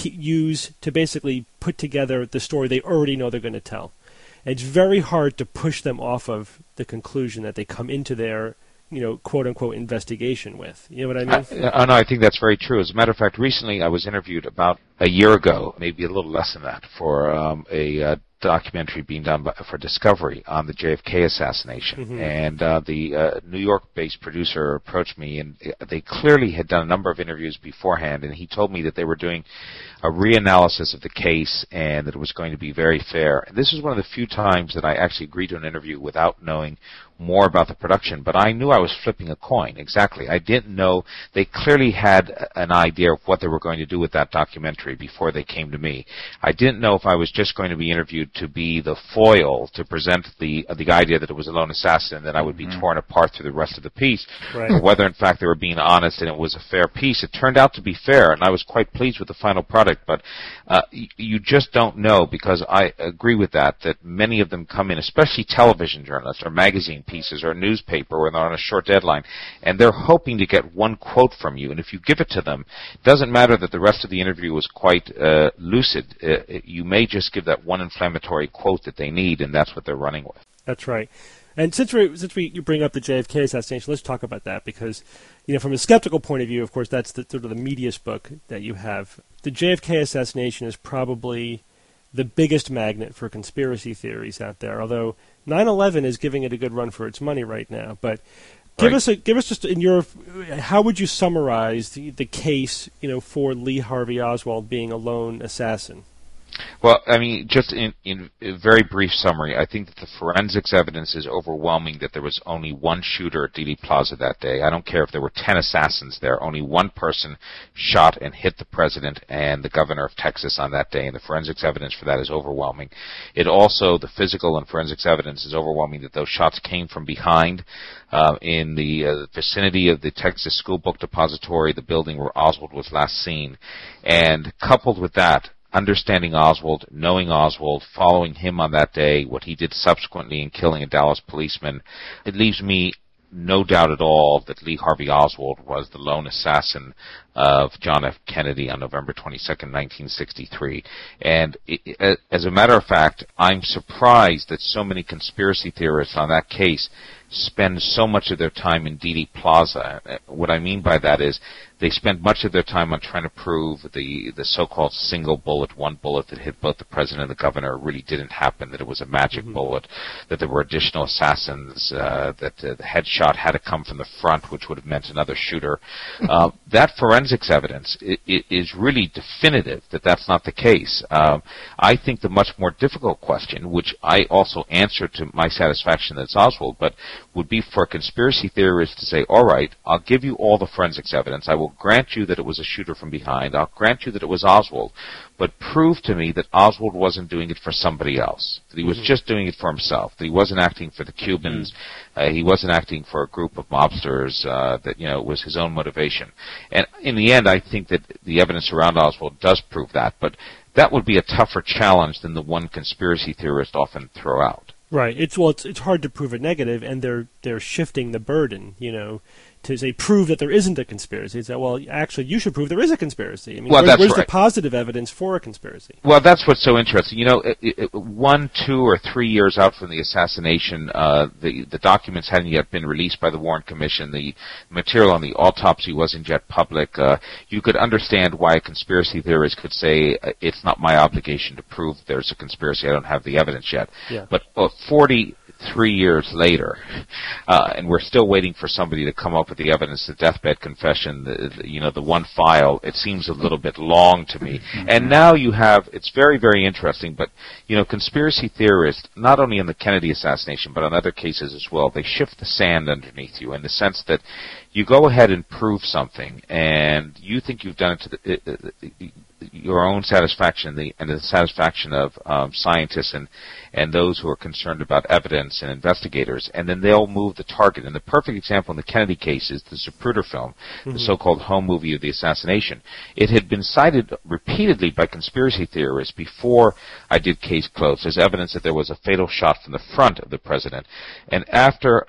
use to basically put together the story they already know they're going to tell. And it's very hard to push them off of the conclusion that they come into their, quote-unquote investigation with. You know what I mean? No, I think that's very true. As a matter of fact, recently I was interviewed about a year ago, maybe a little less than that, for a documentary being done for Discovery on the JFK assassination. Mm-hmm. And the New York-based producer approached me, and they clearly had done a number of interviews beforehand, and he told me that they were doing a reanalysis of the case and that it was going to be very fair. And this is one of the few times that I actually agreed to an interview without knowing more about the production, but I knew I was flipping a coin. Exactly. I didn't know. They clearly had an idea of what they were going to do with that documentary before they came to me. I didn't know if I was just going to be interviewed to be the foil to present the idea that it was a lone assassin and that I would be torn apart through the rest of the piece, or whether in fact they were being honest and it was a fair piece. It turned out to be fair, and I was quite pleased with the final product, but you just don't know, because I agree with that many of them come in, especially television journalists or magazine pieces or a newspaper where they're on a short deadline, and they're hoping to get one quote from you, and if you give it to them, it doesn't matter that the rest of the interview was quite lucid. You may just give that one inflammatory quote that they need, and that's what they're running with. That's right. And since you bring up the JFK assassination, let's talk about that, because from a skeptical point of view, of course, that's the sort of the meatiest book that you have. The JFK assassination is probably the biggest magnet for conspiracy theories out there, although 9/11 is giving it a good run for its money right now. But give us just how would you summarize the case for Lee Harvey Oswald being a lone assassin? Well, I mean, just in a very brief summary, I think that the forensics evidence is overwhelming that there was only one shooter at Dealey Plaza that day. I don't care if there were 10 assassins there. Only one person shot and hit the president and the governor of Texas on that day, and the forensics evidence for that is overwhelming. The physical and forensics evidence is overwhelming that those shots came from behind in the vicinity of the Texas School Book Depository, the building where Oswald was last seen. And coupled with that, understanding Oswald, knowing Oswald, following him on that day, what he did subsequently in killing a Dallas policeman, it leaves me no doubt at all that Lee Harvey Oswald was the lone assassin of John F. Kennedy on November 22nd, 1963. And as a matter of fact, I'm surprised that so many conspiracy theorists on that case spend so much of their time in Dealey Plaza. What I mean by that is they spend much of their time on trying to prove the so-called single bullet, one bullet that hit both the president and the governor really didn't happen, that it was a magic bullet, that there were additional assassins, that the headshot had to come from the front, which would have meant another shooter. That forensics evidence is really definitive that that's not the case. I think the much more difficult question, which I also answer to my satisfaction that it's Oswald, but would be for a conspiracy theorist to say, all right, I'll give you all the forensics evidence. I will grant you that it was a shooter from behind. I'll grant you that it was Oswald. But prove to me that Oswald wasn't doing it for somebody else, that he was just doing it for himself, that he wasn't acting for the Cubans, he wasn't acting for a group of mobsters, that, it was his own motivation. And in the end, I think that the evidence around Oswald does prove that, but that would be a tougher challenge than the one conspiracy theorists often throw out. Right. It's hard to prove a negative, and they're shifting the burden, to say prove that there isn't a conspiracy. It's well, actually, you should prove there is a conspiracy. I mean, where's the positive evidence for a conspiracy? Well, that's what's so interesting. 1, 2, or 3 years out from the assassination, the documents hadn't yet been released by the Warren Commission. The material on the autopsy wasn't yet public. You could understand why a conspiracy theorist could say, it's not my obligation to prove there's a conspiracy. I don't have the evidence yet. Yeah. But 40, 3 years later, and we're still waiting for somebody to come up with the evidence, the deathbed confession, the one file. It seems a little bit long to me. And now you have, it's very, very interesting, but, conspiracy theorists, not only in the Kennedy assassination, but on other cases as well, they shift the sand underneath you in the sense that you go ahead and prove something, and you think you've done it to your own satisfaction and the satisfaction of scientists and those who are concerned about evidence and investigators, and then they'll move the target. And the perfect example in the Kennedy case is the Zapruder film, the so-called home movie of the assassination. It had been cited repeatedly by conspiracy theorists before I did Case Closed as evidence that there was a fatal shot from the front of the president. And after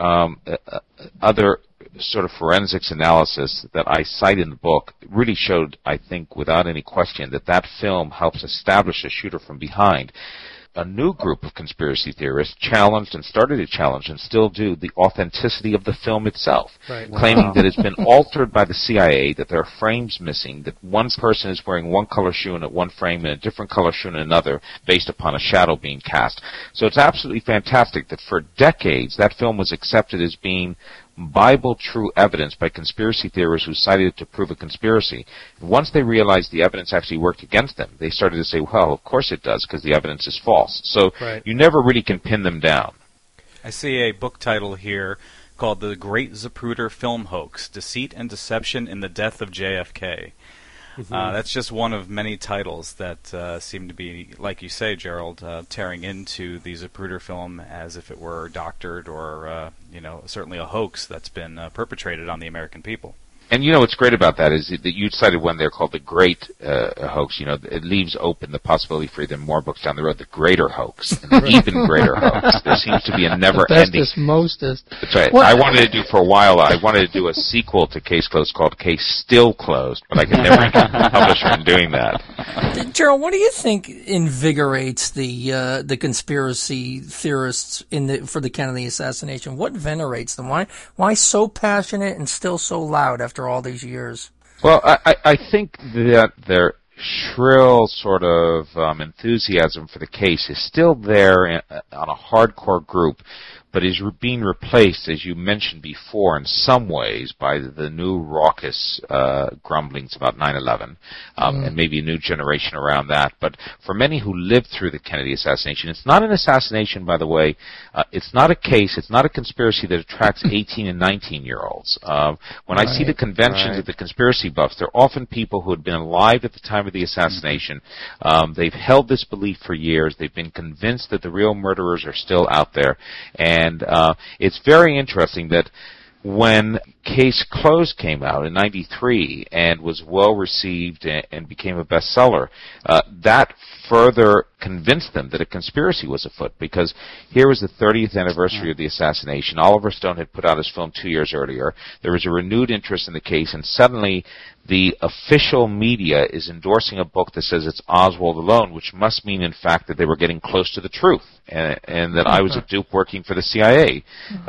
other sort of forensics analysis that I cite in the book really showed, I think, without any question, that film helps establish a shooter from behind. A new group of conspiracy theorists challenged and started to challenge and still do the authenticity of the film itself, claiming that it's been altered by the CIA, that there are frames missing, that one person is wearing one color shoe in one frame and a different color shoe in another based upon a shadow being cast. So it's absolutely fantastic that for decades that film was accepted as being Bible true evidence by conspiracy theorists who cited it to prove a conspiracy. Once they realized the evidence actually worked against them, they started to say, well, of course it does, because the evidence is false. So you never really can pin them down. I see a book title here called The Great Zapruder Film Hoax, Deceit and Deception in the Death of JFK. That's just one of many titles that seem to be, like you say, Gerald, tearing into the Zapruder film as if it were doctored or, certainly a hoax that's been perpetrated on the American people. And what's great about that is that you cited one there called The Great Hoax. It leaves open the possibility for even more books down the road, The Greater Hoax, and The Even Greater Hoax. There seems to be a never-ending... Bestest, mostest. That's right. What? I wanted to do for a while, I wanted to do a sequel to Case Closed called Case Still Closed, but I could never get the publisher in doing that. Gerald, what do you think invigorates the conspiracy theorists for the Kennedy assassination? What venerates them? Why so passionate and still so loud after all these years? Well, I think that their shrill sort of enthusiasm for the case is still there on a hardcore group, but is being replaced, as you mentioned before, in some ways by the new raucous grumblings about 9/11, and maybe a new generation around that. But for many who lived through the Kennedy assassination, it's not an assassination, by the way. It's not a case. It's not a conspiracy that attracts 18 and 19-year-olds. When I see the conventions of the conspiracy buffs, they're often people who had been alive at the time of the assassination. They've held this belief for years. They've been convinced that the real murderers are still out there. And it's very interesting that when Case Closed came out in '93 and was well received and became a bestseller, that further convinced them that a conspiracy was afoot, because here was the 30th anniversary of the assassination. Oliver Stone had put out his film 2 years earlier. There was a renewed interest in the case, and suddenly the official media is endorsing a book that says it's Oswald alone, which must mean, in fact, that they were getting close to the truth, and that I was a dupe working for the CIA.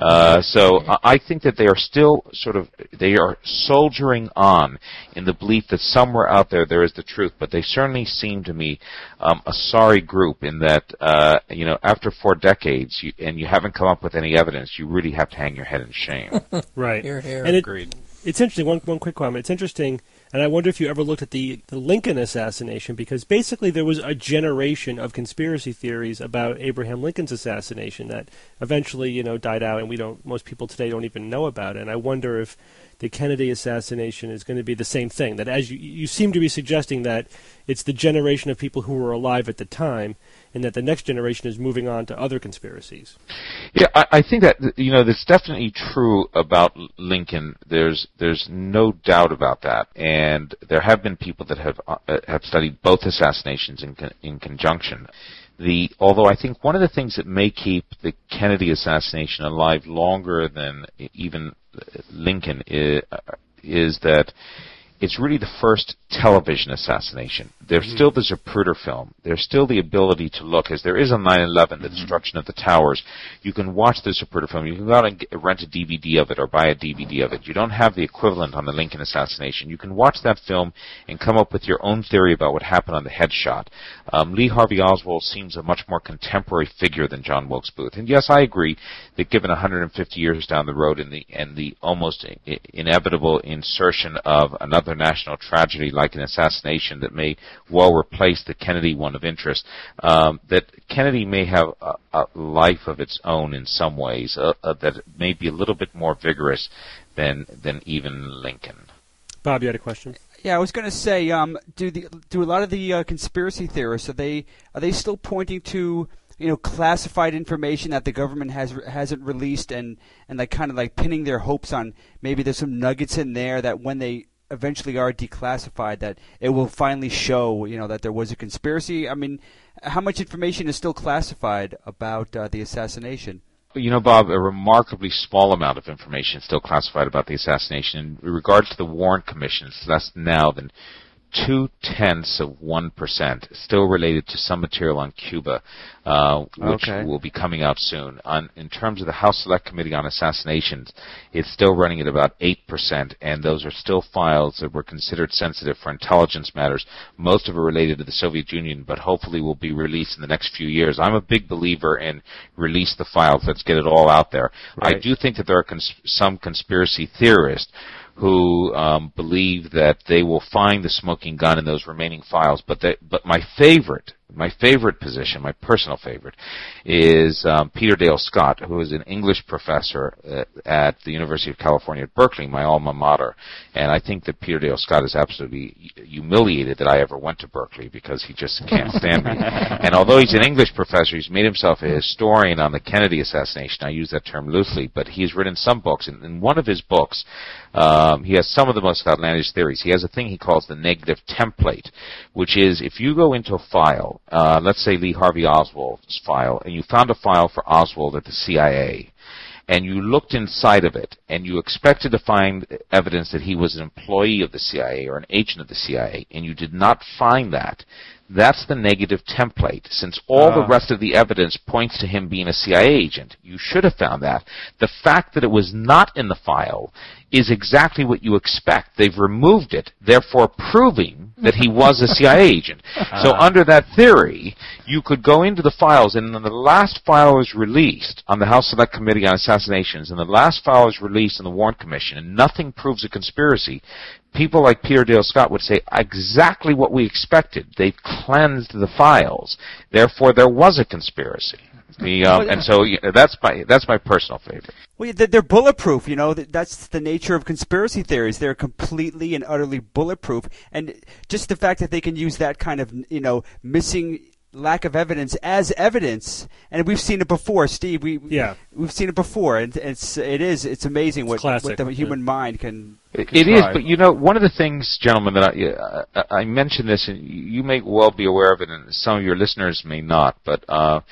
So I think that they are still they are soldiering on in the belief that somewhere out there is the truth, but they certainly seem to me a sorry group in that, after 4 decades, and you haven't come up with any evidence, you really have to hang your head in shame. Right. Hear, hear. And Agreed. It's interesting, one quick comment. It's interesting, and I wonder if you ever looked at the Lincoln assassination, because basically there was a generation of conspiracy theories about Abraham Lincoln's assassination that eventually, died out, and most people today don't even know about it. And I wonder if the Kennedy assassination is going to be the same thing, that as you seem to be suggesting that it's the generation of people who were alive at the time, and that the next generation is moving on to other conspiracies. Yeah, I think that, that's definitely true about Lincoln. There's no doubt about that. And there have been people that have studied both assassinations in conjunction. Although I think one of the things that may keep the Kennedy assassination alive longer than even Lincoln is that it's really the first television assassination. There's still the Zapruder film. There's still the ability to look, as there is on 9/11, the destruction of the towers. You can watch the Zapruder film. You can go out and rent a DVD of it or buy a DVD of it. You don't have the equivalent on the Lincoln assassination. You can watch that film and come up with your own theory about what happened on the headshot. Lee Harvey Oswald seems a much more contemporary figure than John Wilkes Booth. And yes, I agree that given 150 years down the road and the almost inevitable insertion of another national tragedy like an assassination that may well replace the Kennedy one of interest, that Kennedy may have a life of its own in some ways, that may be a little bit more vigorous than even Lincoln. Bob, you had a question? Yeah, I was going to say, do a lot of the conspiracy theorists, are they still pointing to classified information that the government hasn't released, and like kind of like pinning their hopes on maybe there's some nuggets in there that when they eventually are declassified, that it will finally show, that there was a conspiracy? I mean, how much information is still classified about the assassination? Bob, a remarkably small amount of information is still classified about the assassination. In regard to the Warren Commission, it's less now than 0.2% still related to some material on Cuba, which will be coming out soon. In terms of the House Select Committee on Assassinations, it's still running at about 8%, and those are still files that were considered sensitive for intelligence matters. Most of it related to the Soviet Union, but hopefully will be released in the next few years. I'm a big believer in release the files. Let's get it all out there. Right. I do think that there are some conspiracy theorists who believe that they will find the smoking gun in those remaining files. But my favorite position, my personal favorite, is Peter Dale Scott, who is an English professor at the University of California at Berkeley, my alma mater. And I think that Peter Dale Scott is absolutely humiliated that I ever went to Berkeley, because he just can't stand me. And although he's an English professor, he's made himself a historian on the Kennedy assassination. I use that term loosely, but he's written some books. And in one of his books, he has some of the most outlandish theories. He has a thing he calls the negative template, which is if you go into a file, let's say Lee Harvey Oswald's file, and you found a file for Oswald at the CIA, and you looked inside of it, and you expected to find evidence that he was an employee of the CIA or an agent of the CIA, and you did not find that, that's the negative template. Since all the rest of the evidence points to him being a CIA agent, you should have found that. The fact that it was not in the file is exactly what you expect. They've removed it, therefore proving that he was a CIA agent. So under that theory, you could go into the files, and when the last file was released on the House Select Committee on Assassinations, and the last file was released on the Warren Commission, and nothing proves a conspiracy, people like Peter Dale Scott would say exactly what we expected. They've cleansed the files. Therefore, there was a conspiracy. And so that's my personal favorite. Well, they're bulletproof. That's the nature of conspiracy theories. They're completely and utterly bulletproof. And just the fact that they can use that kind of missing lack of evidence as evidence, and we've seen it before, Steve. We've seen it before, and it's amazing what the human mind can. It is, but one of the things, gentlemen, that I mentioned this, and you may well be aware of it, and some of your listeners may not, but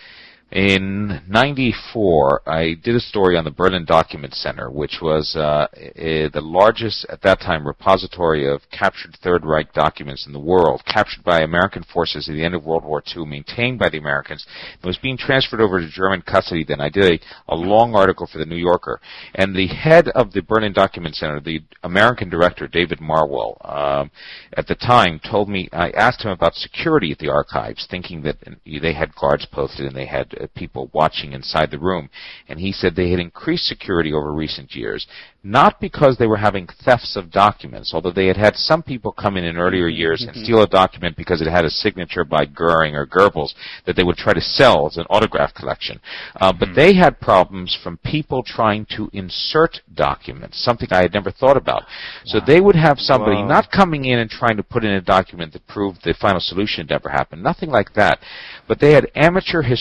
in '94, I did a story on the Berlin Document Center, which was the largest, at that time, repository of captured Third Reich documents in the world, captured by American forces at the end of World War II, maintained by the Americans. It was being transferred over to German custody. Then I did a long article for the New Yorker. And the head of the Berlin Document Center, the American director, David Marwell, at the time told me, I asked him about security at the archives, thinking that they had guards posted and they had people watching inside the room, and he said they had increased security over recent years, not because they were having thefts of documents, although they had had some people come in earlier years and steal a document because it had a signature by Goering or Goebbels that they would try to sell as an autograph collection. But they had problems from people trying to insert documents, something I had never thought about. So they would have somebody not coming in and trying to put in a document that proved the final solution had never happened, nothing like that, but they had amateur historians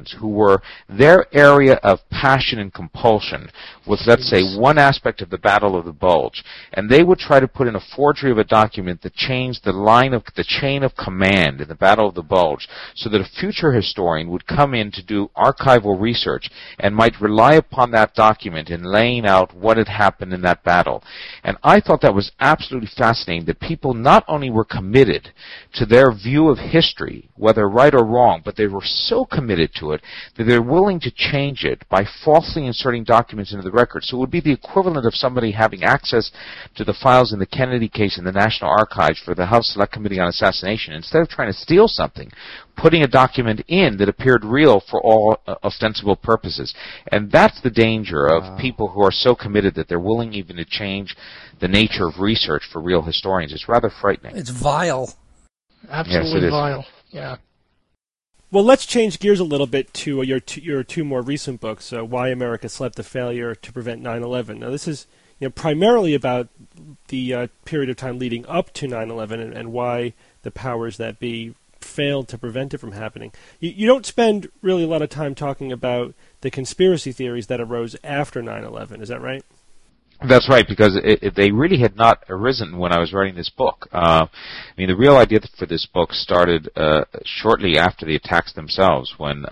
intelligence who were, their area of passion and compulsion was, let's say, one aspect of the Battle of the Bulge, and they would try to put in a forgery of a document that changed the chain of command in the Battle of the Bulge, so that a future historian would come in to do archival research and might rely upon that document in laying out what had happened in that battle. And I thought that was absolutely fascinating, that people not only were committed to their view of history, whether right or wrong, but they were so committed to it that they're willing to change it by falsely inserting documents into the record. So it would be the equivalent of somebody having access to the files in the Kennedy case in the National Archives for the House Select Committee on Assassination. Instead of trying to steal something, putting a document in that appeared real for all ostensible purposes. And that's the danger of people who are so committed that they're willing even to change the nature of research for real historians. It's rather frightening. It's vile. Absolutely yes, vile. Yeah. Well, let's change gears a little bit to your two more recent books, Why America Slept: The Failure to Prevent 9/11. Now, this is primarily about the period of time leading up to 9/11 and why the powers that be failed to prevent it from happening. You don't spend really a lot of time talking about the conspiracy theories that arose after 9/11. Is that right? That's right, because they really had not arisen when I was writing this book. The real idea for this book started shortly after the attacks themselves, when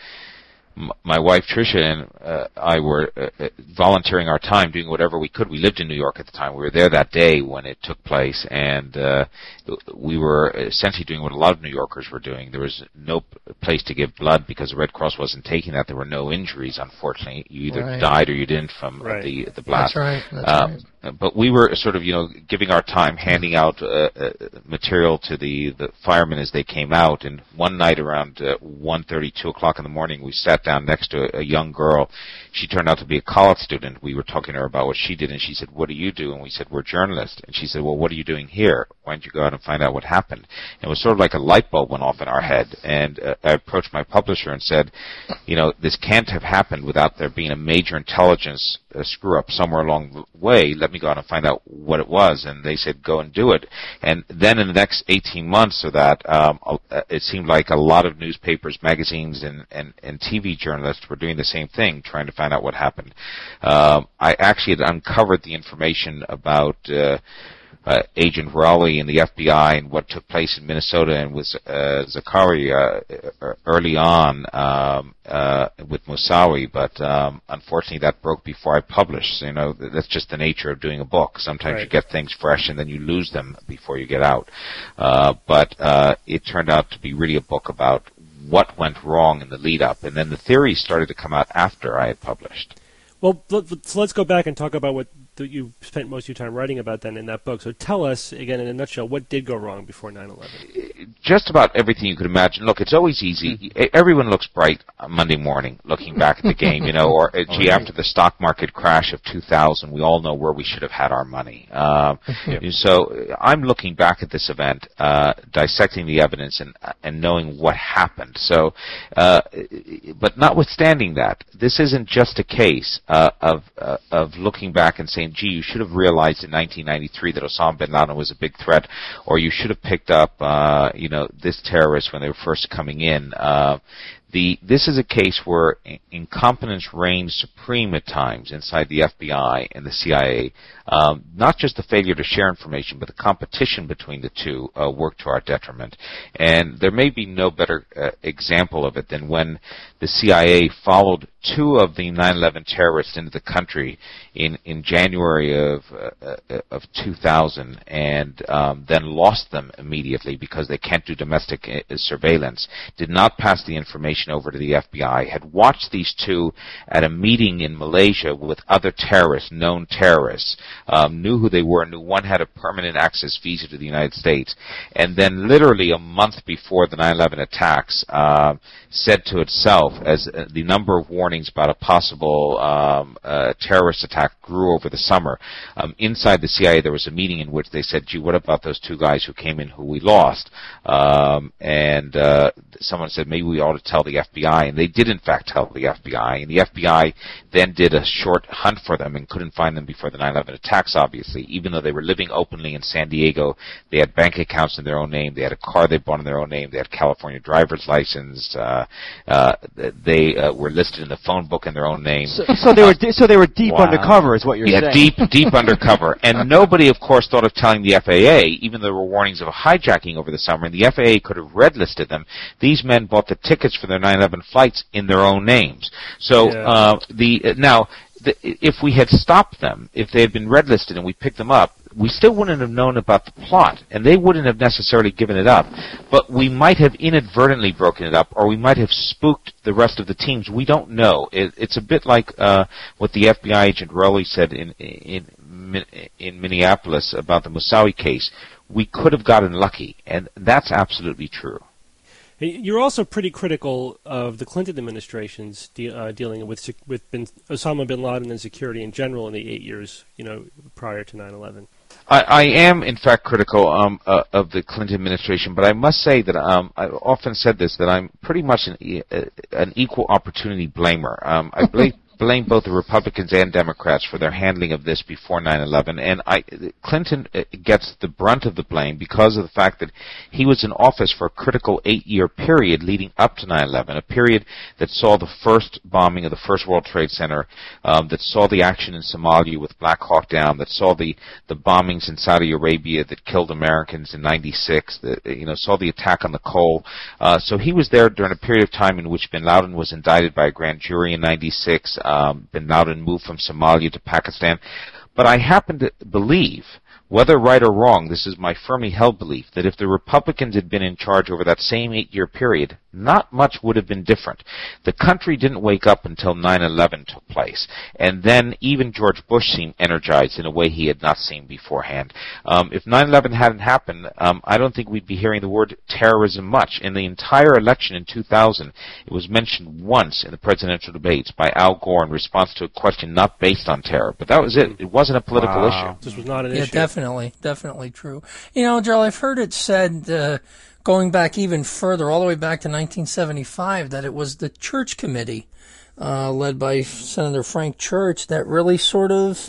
my wife Tricia and I were volunteering our time, doing whatever we could. We lived in New York at the time. We were there that day when it took place, and we were essentially doing what a lot of New Yorkers were doing. There was no place to give blood because the Red Cross wasn't taking that. There were no injuries, unfortunately. You either died or you didn't from the blast. That's right. But we were sort of, giving our time, handing out material to the firemen as they came out. And one night around 1:30, 2 o'clock in the morning, we sat down next to a young girl. She turned out to be a college student. We were talking to her about what she did, and she said, "What do you do?" And we said, "We're journalists." And she said, "Well, what are you doing here? Why don't you go out and find out what happened?" And it was sort of like a light bulb went off in our head. And I approached my publisher and said, this can't have happened without there being a major intelligence screw-up somewhere along the way. Let me go out and find out what it was. And they said, go and do it. And then in the next 18 months or that, it seemed like a lot of newspapers, magazines, and TV journalists were doing the same thing, trying to find out what happened. I actually had uncovered the information about Agent Raleigh and the FBI and what took place in Minnesota and with Zakaria early on with Moussaoui, but unfortunately that broke before I published. That's just the nature of doing a book. Sometimes you get things fresh and then you lose them before you get out. But it turned out to be really a book about what went wrong in the lead-up, and then the theories started to come out after I had published. Well, so let's go back and talk about what you spent most of your time writing about then in that book. So tell us, again, in a nutshell, what did go wrong before 9/11? Just about everything you could imagine. Look, it's always easy. Everyone looks bright on Monday morning looking back at the game, or, after the stock market crash of 2000, we all know where we should have had our money. So I'm looking back at this event, dissecting the evidence and knowing what happened. So, but notwithstanding that, this isn't just a case of looking back and saying, gee, you should have realized in 1993 that Osama bin Laden was a big threat, or you should have picked up, this terrorist when they were first coming in. This is a case where incompetence reigns supreme at times inside the FBI and the CIA. Not just the failure to share information, but the competition between the two worked to our detriment. And there may be no better example of it than when the CIA followed two of the 9/11 terrorists into the country in January of 2000, and then lost them immediately because they can't do domestic surveillance. Did not pass the information over to the FBI. Had watched these two at a meeting in Malaysia with other terrorists, known terrorists. Knew who they were, knew one had a permanent access visa to the United States, and then literally a month before the 9/11 attacks, said to itself, as the number of warnings about a possible terrorist attack grew over the summer, inside the CIA there was a meeting in which they said, gee, what about those two guys who came in who we lost? And someone said, maybe we ought to tell the the FBI, and they did in fact tell the FBI, and the FBI then did a short hunt for them and couldn't find them before the 9/11 attacks, obviously, even though they were living openly in San Diego. They had bank accounts in their own name, they had a car they bought in their own name, they had California driver's license, they were listed in the phone book in their own name. So they were deep undercover, is what you're saying. Yeah, deep undercover. And nobody, of course, thought of telling the FAA, even though there were warnings of a hijacking over the summer, and the FAA could have red-listed them. These men bought the tickets for their 9/11 flights in their own names. So if we had stopped them, if they had been red-listed and we picked them up, we still wouldn't have known about the plot, and they wouldn't have necessarily given it up. But we might have inadvertently broken it up, or we might have spooked the rest of the teams. We don't know. It's a bit like what the FBI agent Rowley said in Minneapolis about the Moussaoui case. We could have gotten lucky, and that's absolutely true. You're also pretty critical of the Clinton administration's dealing with Osama bin Laden and security in general in the 8 years, prior to 9/11. I am, in fact, critical of the Clinton administration, but I must say that I've often said this, that I'm pretty much an equal opportunity blamer. I blame both the Republicans and Democrats for their handling of this before 9/11, and Clinton gets the brunt of the blame because of the fact that he was in office for a critical 8-year period leading up to 9/11, a period that saw the first bombing of the First World Trade Center, that saw the action in Somalia with Black Hawk Down, that saw the bombings in Saudi Arabia that killed Americans in '96, saw the attack on the Cole. So he was there during a period of time in which bin Laden was indicted by a grand jury in '96. Bin Laden moved from Somalia to Pakistan. But I happen to believe, whether right or wrong, this is my firmly held belief, that if the Republicans had been in charge over that same 8-year period, not much would have been different. The country didn't wake up until 9/11 took place. And then even George Bush seemed energized in a way he had not seen beforehand. If 9/11 hadn't happened, I don't think we'd be hearing the word terrorism much. In the entire election in 2000, it was mentioned once in the presidential debates by Al Gore in response to a question not based on terror. But that was it. It wasn't a political issue. This was not an issue. Definitely true. Gerald, I've heard it said, going back even further, all the way back to 1975, that it was the Church Committee, led by Senator Frank Church, that really sort of,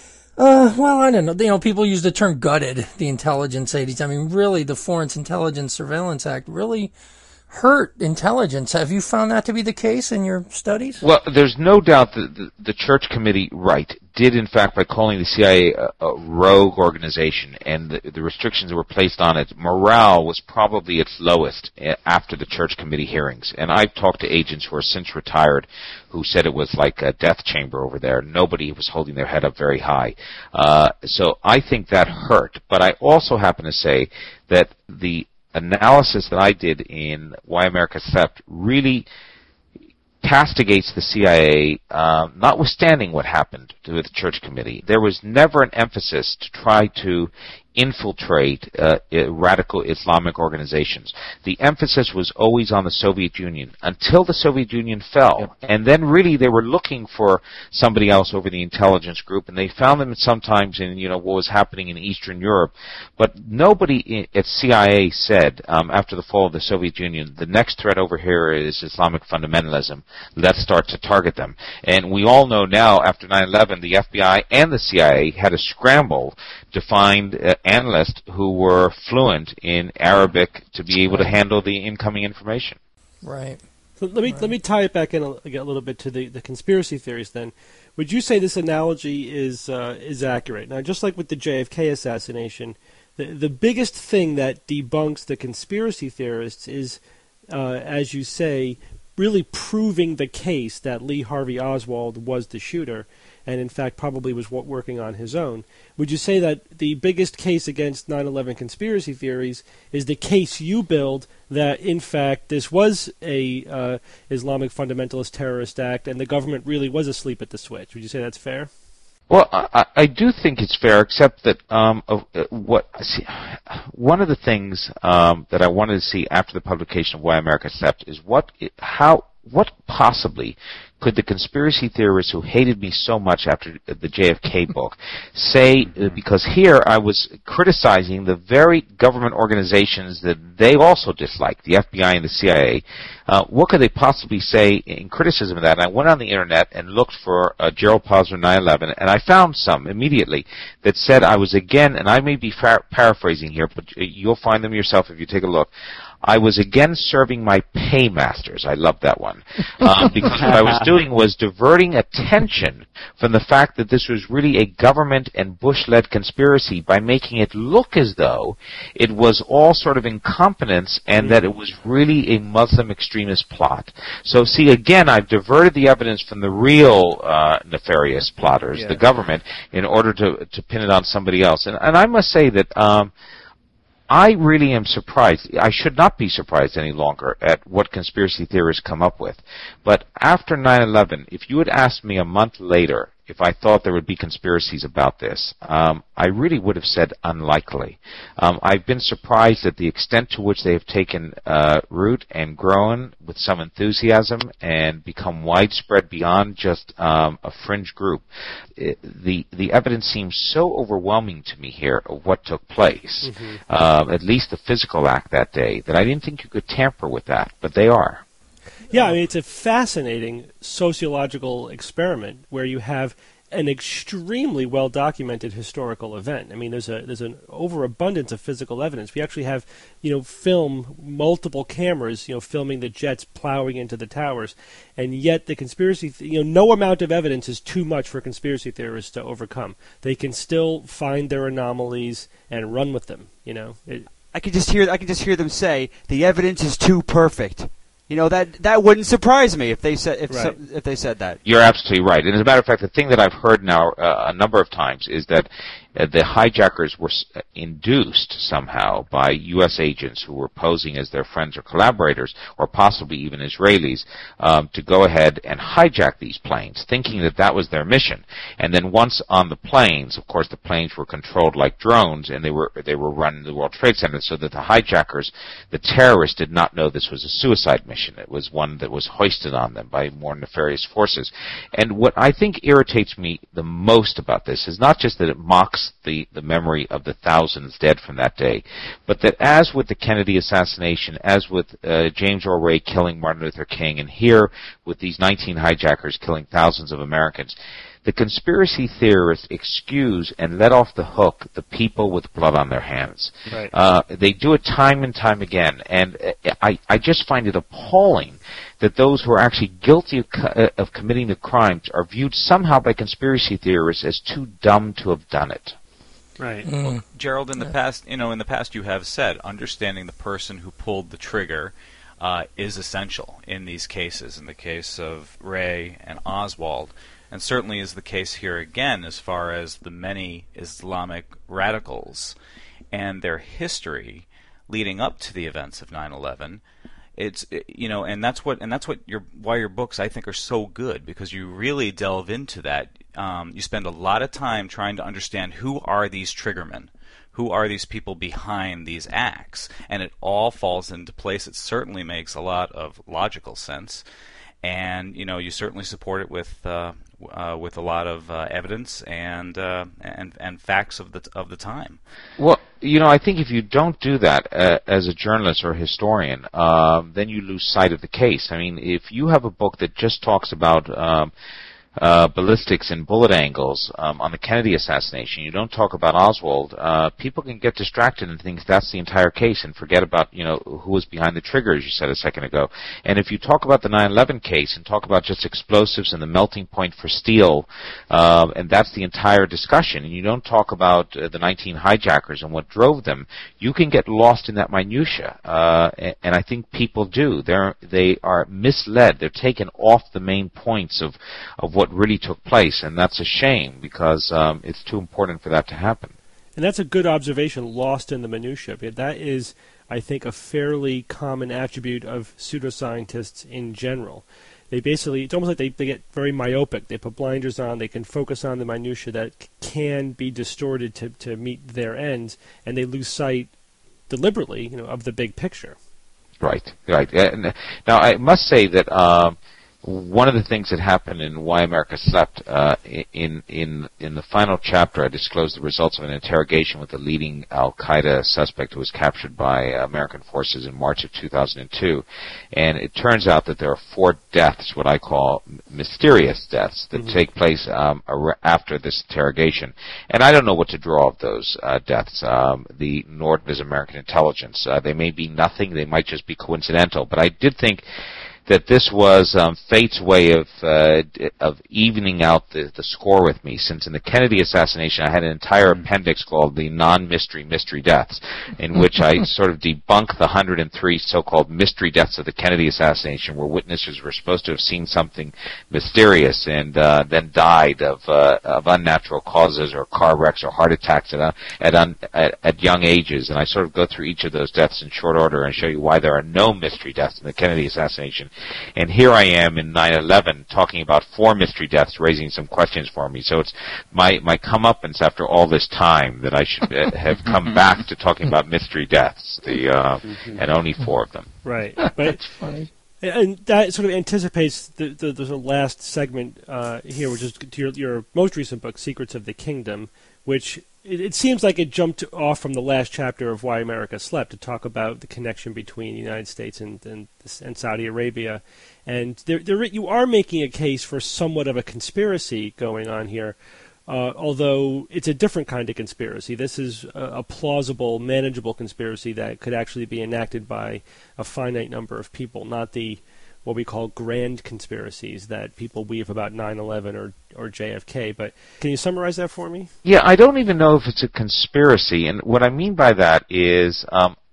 I don't know, people use the term gutted the intelligence agencies. I mean, really, the Foreign Intelligence Surveillance Act really hurt intelligence. Have you found that to be the case in your studies? Well, there's no doubt that the Church Committee, did in fact, by calling the CIA a rogue organization and the restrictions that were placed on it, morale was probably its lowest after the Church Committee hearings. And I've talked to agents who are since retired who said it was like a death chamber over there. Nobody was holding their head up very high. So I think that hurt. But I also happen to say that the analysis that I did in Why America Slept really castigates the CIA, notwithstanding what happened with the Church Committee. There was never an emphasis to try to infiltrate radical Islamic organizations. The emphasis was always on the Soviet Union until the Soviet Union fell. Yep. And then really they were looking for somebody else over the intelligence group, and they found them sometimes in what was happening in Eastern Europe. But nobody at CIA said, after the fall of the Soviet Union, the next threat over here is Islamic fundamentalism. Let's start to target them. And we all know now, after 9/11, the FBI and the CIA had a scramble to find analysts who were fluent in Arabic to be able to handle the incoming information. Right. So let me tie it back in a little bit to the conspiracy theories. Then, would you say this analogy is accurate? Now, just like with the JFK assassination, the biggest thing that debunks the conspiracy theorists is, as you say, really proving the case that Lee Harvey Oswald was the shooter, and in fact probably was working on his own. Would you say that the biggest case against 9/11 conspiracy theories is the case you build that in fact this was a Islamic fundamentalist terrorist act and the government really was asleep at the switch? Would you say that's fair? Well, I do think it's fair, except that one of the things that I wanted to see after the publication of Why America Slept is what possibly could the conspiracy theorists who hated me so much after the JFK book say, because here I was criticizing the very government organizations that they also disliked, the FBI and the CIA, what could they possibly say in criticism of that? And I went on the internet and looked for Gerald Posner 9/11, and I found some immediately that said I was again, and I may be paraphrasing here, but you'll find them yourself if you take a look, I was again serving my paymasters. I love that one. Because what I was doing was diverting attention from the fact that this was really a government and Bush-led conspiracy by making it look as though it was all sort of incompetence and that it was really a Muslim extremist plot. So see, again, I've diverted the evidence from the real nefarious plotters, the government, in order to pin it on somebody else. And I must say that I really am surprised. I should not be surprised any longer at what conspiracy theorists come up with. But after 9/11, if you had asked me a month later if I thought there would be conspiracies about this, I really would have said unlikely. I've been surprised at the extent to which they have taken root and grown with some enthusiasm and become widespread beyond just a fringe group. The evidence seems so overwhelming to me here of what took place, at least the physical act that day, that I didn't think you could tamper with that, but they are. Yeah, I mean, it's a fascinating sociological experiment where you have an extremely well-documented historical event. I mean, there's an overabundance of physical evidence. We actually have, film, multiple cameras, filming the jets plowing into the towers, and yet the conspiracy, no amount of evidence is too much for conspiracy theorists to overcome. They can still find their anomalies and run with them. I can just hear them say the evidence is too perfect. That wouldn't surprise me if they said if they said that. You're absolutely right. And as a matter of fact, the thing that I've heard now a number of times is that the hijackers were induced somehow by U.S. agents who were posing as their friends or collaborators, or possibly even Israelis, to go ahead and hijack these planes, thinking that that was their mission. And then once on the planes, of course, the planes were controlled like drones, and they were running the World Trade Center, so that the hijackers, the terrorists, did not know this was a suicide mission. It was one that was hoisted on them by more nefarious forces. And what I think irritates me the most about this is not just that it mocks the memory of the thousands dead from that day, but that as with the Kennedy assassination, as with James Earl Ray killing Martin Luther King, and here with these 19 hijackers killing thousands of Americans, the conspiracy theorists excuse and let off the hook the people with blood on their hands. Right. They do it time and time again, and I just find it appalling that those who are actually guilty of committing the crimes are viewed somehow by conspiracy theorists as too dumb to have done it. Right. Well, Gerald, in the past, you have said understanding the person who pulled the trigger is essential in these cases. In the case of Ray and Oswald, and certainly is the case here again as far as the many Islamic radicals and their history leading up to the events of 9/11. And that's why your books, I think, are so good, because you really delve into that. You spend a lot of time trying to understand who are these triggermen, who are these people behind these acts, and it all falls into place. It certainly makes a lot of logical sense, and you certainly support it with a lot of evidence and facts of the time. Well, I think if you don't do that as a journalist or a historian, then you lose sight of the case. I mean, if you have a book that just talks about ballistics and bullet angles on the Kennedy assassination, you don't talk about Oswald, people can get distracted and think that's the entire case and forget about, who was behind the trigger, as you said a second ago. And if you talk about the 9/11 case and talk about just explosives and the melting point for steel, and that's the entire discussion, and you don't talk about the 19 hijackers and what drove them, you can get lost in that minutia. And I think people do. They are misled. They're taken off the main points of what really took place, and that's a shame, because it's too important for that to happen. And that's a good observation, lost in the minutiae. That is, I think, a fairly common attribute of pseudoscientists in general. They basically, it's almost like they get very myopic. They put blinders on, they can focus on the minutiae that can be distorted to meet their ends, and they lose sight deliberately, of the big picture. Right. Now, I must say that one of the things that happened in Why America Slept, in the final chapter, I disclosed the results of an interrogation with the leading al-Qaeda suspect who was captured by American forces in March of 2002. And it turns out that there are 4 deaths, what I call mysterious deaths, that take place after this interrogation. And I don't know what to draw of those deaths. The Nord is American intelligence. They may be nothing. They might just be coincidental. But I did think that this was fate's way of evening out the score with me, since in the Kennedy assassination I had an entire appendix called the non-mystery mystery deaths, in which I sort of debunked the 103 so-called mystery deaths of the Kennedy assassination, where witnesses were supposed to have seen something mysterious and then died of unnatural causes, or car wrecks or heart attacks at young ages. And I sort of go through each of those deaths in short order and show you why there are no mystery deaths in the Kennedy assassination. And here I am in 9/11 talking about 4 mystery deaths, raising some questions for me. So it's my comeuppance after all this time that I should have come back to talking about mystery deaths, and only 4 of them. Right. That's funny. And that sort of anticipates the last segment here, which is to your most recent book, Secrets of the Kingdom, which it seems like it jumped off from the last chapter of Why America Slept to talk about the connection between the United States and Saudi Arabia. And you are making a case for somewhat of a conspiracy going on here, although it's a different kind of conspiracy. This is a plausible, manageable conspiracy that could actually be enacted by a finite number of people, not the what we call grand conspiracies that people weave about 9/11 or JFK. But can you summarize that for me? Yeah, I don't even know if it's a conspiracy. And what I mean by that is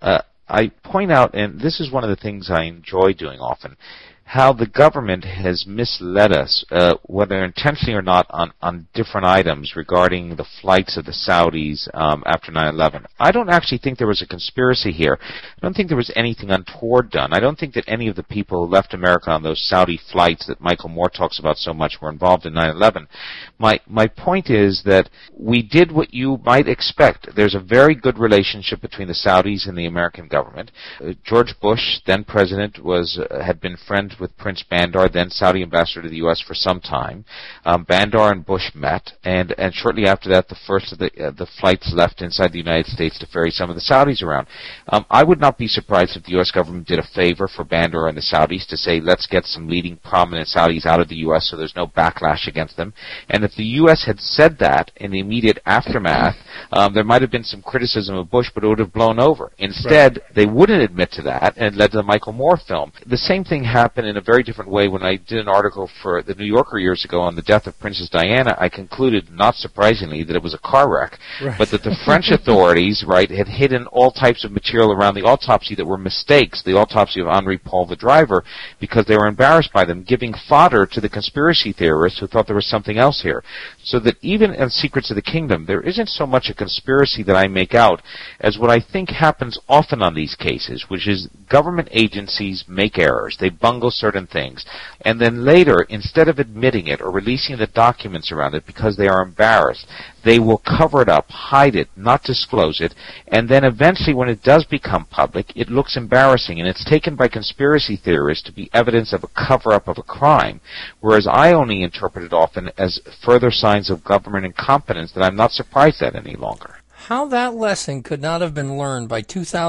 I point out, and this is one of the things I enjoy doing often, how the government has misled us, whether intentionally or not, on different items regarding the flights of the Saudis after 9/11. I don't actually think there was a conspiracy here. I don't think there was anything untoward done. I don't think that any of the people who left America on those Saudi flights that Michael Moore talks about so much were involved in 9/11. My point is that we did what you might expect. There's a very good relationship between the Saudis and the American government. George Bush, then president, had been friends with Prince Bandar, then Saudi ambassador to the U.S. for some time. Bandar and Bush met, and shortly after that, the first of the flights left inside the United States to ferry some of the Saudis around. I would not be surprised if the U.S. government did a favor for Bandar and the Saudis to say, let's get some leading prominent Saudis out of the U.S. so there's no backlash against them. And if the U.S. had said that in the immediate aftermath, there might have been some criticism of Bush, but it would have blown over. Instead, they wouldn't admit to that, and it led to the Michael Moore film. The same thing happened in a very different way when I did an article for the New Yorker years ago on the death of Princess Diana. I concluded, not surprisingly, that it was a car wreck, but that the French authorities, had hidden all types of material around the autopsy that were mistakes, the autopsy of Henri Paul, the driver, because they were embarrassed by them, giving fodder to the conspiracy theorists who thought there was something else here. So that even in Secrets of the Kingdom, there isn't so much a conspiracy that I make out as what I think happens often on these cases, which is government agencies make errors. They bungle certain things. And then later, instead of admitting it or releasing the documents around it because they are embarrassed, they will cover it up, hide it, not disclose it, and then eventually when it does become public, it looks embarrassing, and it's taken by conspiracy theorists to be evidence of a cover-up of a crime, whereas I only interpret it often as further signs of government incompetence that I'm not surprised at any longer. How that lesson could not have been learned by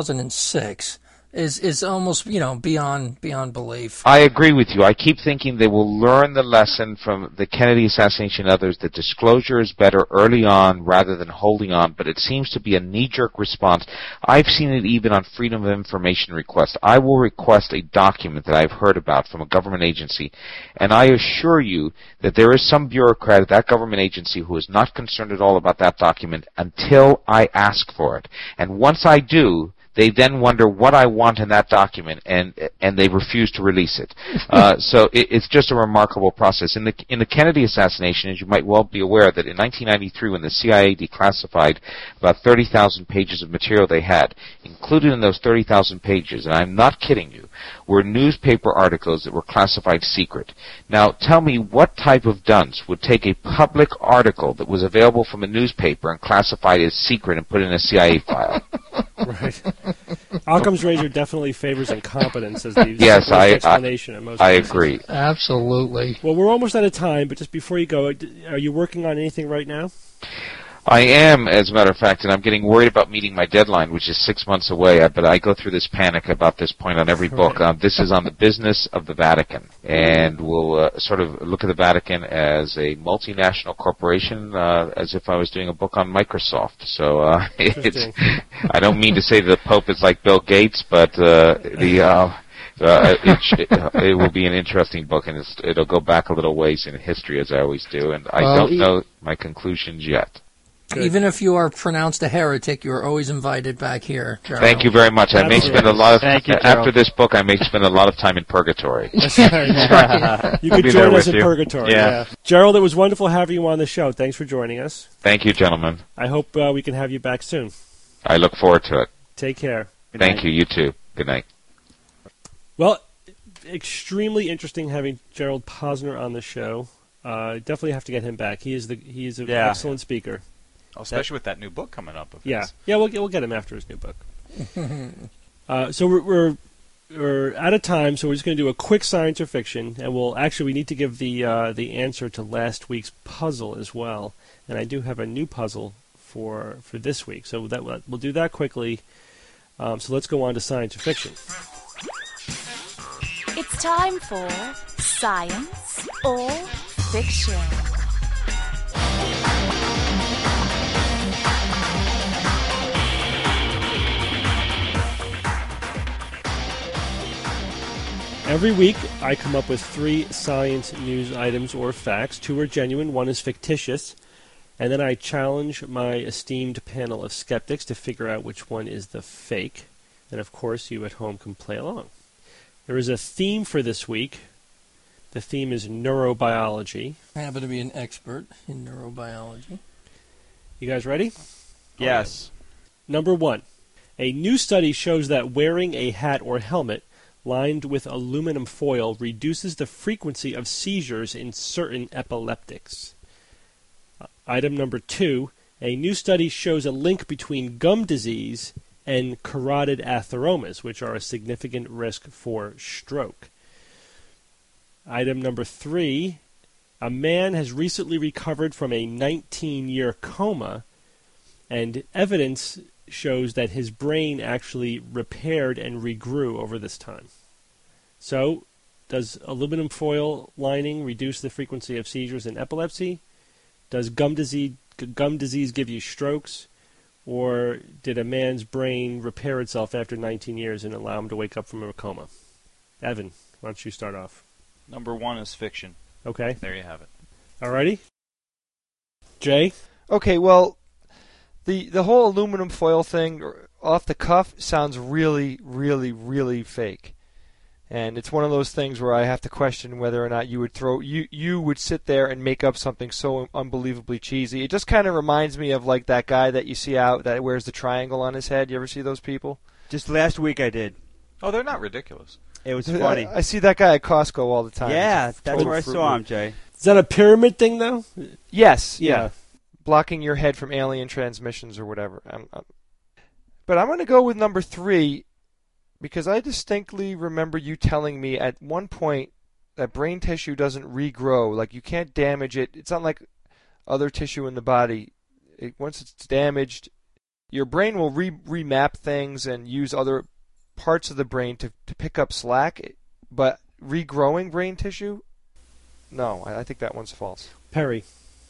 2006 is almost, beyond belief. I agree with you. I keep thinking they will learn the lesson from the Kennedy assassination and others that disclosure is better early on rather than holding on, but it seems to be a knee-jerk response. I've seen it even on Freedom of Information requests. I will request a document that I've heard about from a government agency, and I assure you that there is some bureaucrat at that government agency who is not concerned at all about that document until I ask for it. And once I do, they then wonder what I want in that document, and they refuse to release it. So it's just a remarkable process. In the Kennedy assassination, as you might well be aware, that in 1993, when the CIA declassified about 30,000 pages of material they had, included in those 30,000 pages, and I'm not kidding you, were newspaper articles that were classified secret. Now, tell me what type of dunce would take a public article that was available from a newspaper and classify it as secret and put it in a CIA file? Right. Occam's razor definitely favors incompetence as the explanation in most I cases. agree. Absolutely. Well, we're almost out of time, but just before you go, are you working on anything right now? I am, as a matter of fact, and I'm getting worried about meeting my deadline, which is 6 months away, but I go through this panic about this point on every book. This is on the business of the Vatican, and we'll sort of look at the Vatican as a multinational corporation, as if I was doing a book on Microsoft. So I don't mean to say that the Pope is like Bill Gates, but it will be an interesting book, and it'll go back a little ways in history, as I always do, and I don't know my conclusions yet. Good. Even if you are pronounced a heretic, you are always invited back here, Gerald. Thank you very much. I may spend a lot of after this book. I may spend a lot of time in purgatory. That's right. You could join us in purgatory. Yeah. Gerald, it was wonderful having you on the show. Thanks for joining us. Thank you, gentlemen. I hope we can have you back soon. I look forward to it. Take care. Thank you. You too. Good night. Well, extremely interesting having Gerald Posner on the show. Definitely have to get him back. He is an excellent speaker. Especially with that new book coming up. Yeah, we'll get him after his new book. So we're out of time, so we're just going to do a quick science or fiction, and we need to give the answer to last week's puzzle as well. And I do have a new puzzle for this week, so we'll do that quickly. So let's go on to science or fiction. It's time for science or fiction. Every week, I come up with 3 science news items or facts. 2 are genuine, 1 is fictitious. And then I challenge my esteemed panel of skeptics to figure out which one is the fake. And of course, you at home can play along. There is a theme for this week. The theme is neurobiology. I happen to be an expert in neurobiology. You guys ready? Yes. Number 1. A new study shows that wearing a hat or helmet lined with aluminum foil reduces the frequency of seizures in certain epileptics. Item number 2, a new study shows a link between gum disease and carotid atheromas, which are a significant risk for stroke. Item number 3, a man has recently recovered from a 19-year coma, and evidence shows that his brain actually repaired and regrew over this time. So, does aluminum foil lining reduce the frequency of seizures in epilepsy? Does gum disease give you strokes? Or did a man's brain repair itself after 19 years and allow him to wake up from a coma? Evan, why don't you start off? Number 1 is fiction. Okay. There you have it. Alrighty. Jay? Okay, well, the whole aluminum foil thing off the cuff sounds really, really, really fake. And it's one of those things where I have to question whether or not you would sit there and make up something so unbelievably cheesy. It just kind of reminds me of like that guy that you see out that wears the triangle on his head. You ever see those people? Just last week I did. Oh, they're not ridiculous. It was funny. I see that guy at Costco all the time. Yeah, that's where I saw him, Jay. Is that a pyramid thing, though? Yes, yeah. Blocking your head from alien transmissions or whatever. But I'm going to go with number 3 because I distinctly remember you telling me at one point that brain tissue doesn't regrow. Like, you can't damage it. It's not like other tissue in the body. Once it's damaged, your brain will remap things and use other parts of the brain to pick up slack. But regrowing brain tissue? No, I think that one's false. Perry?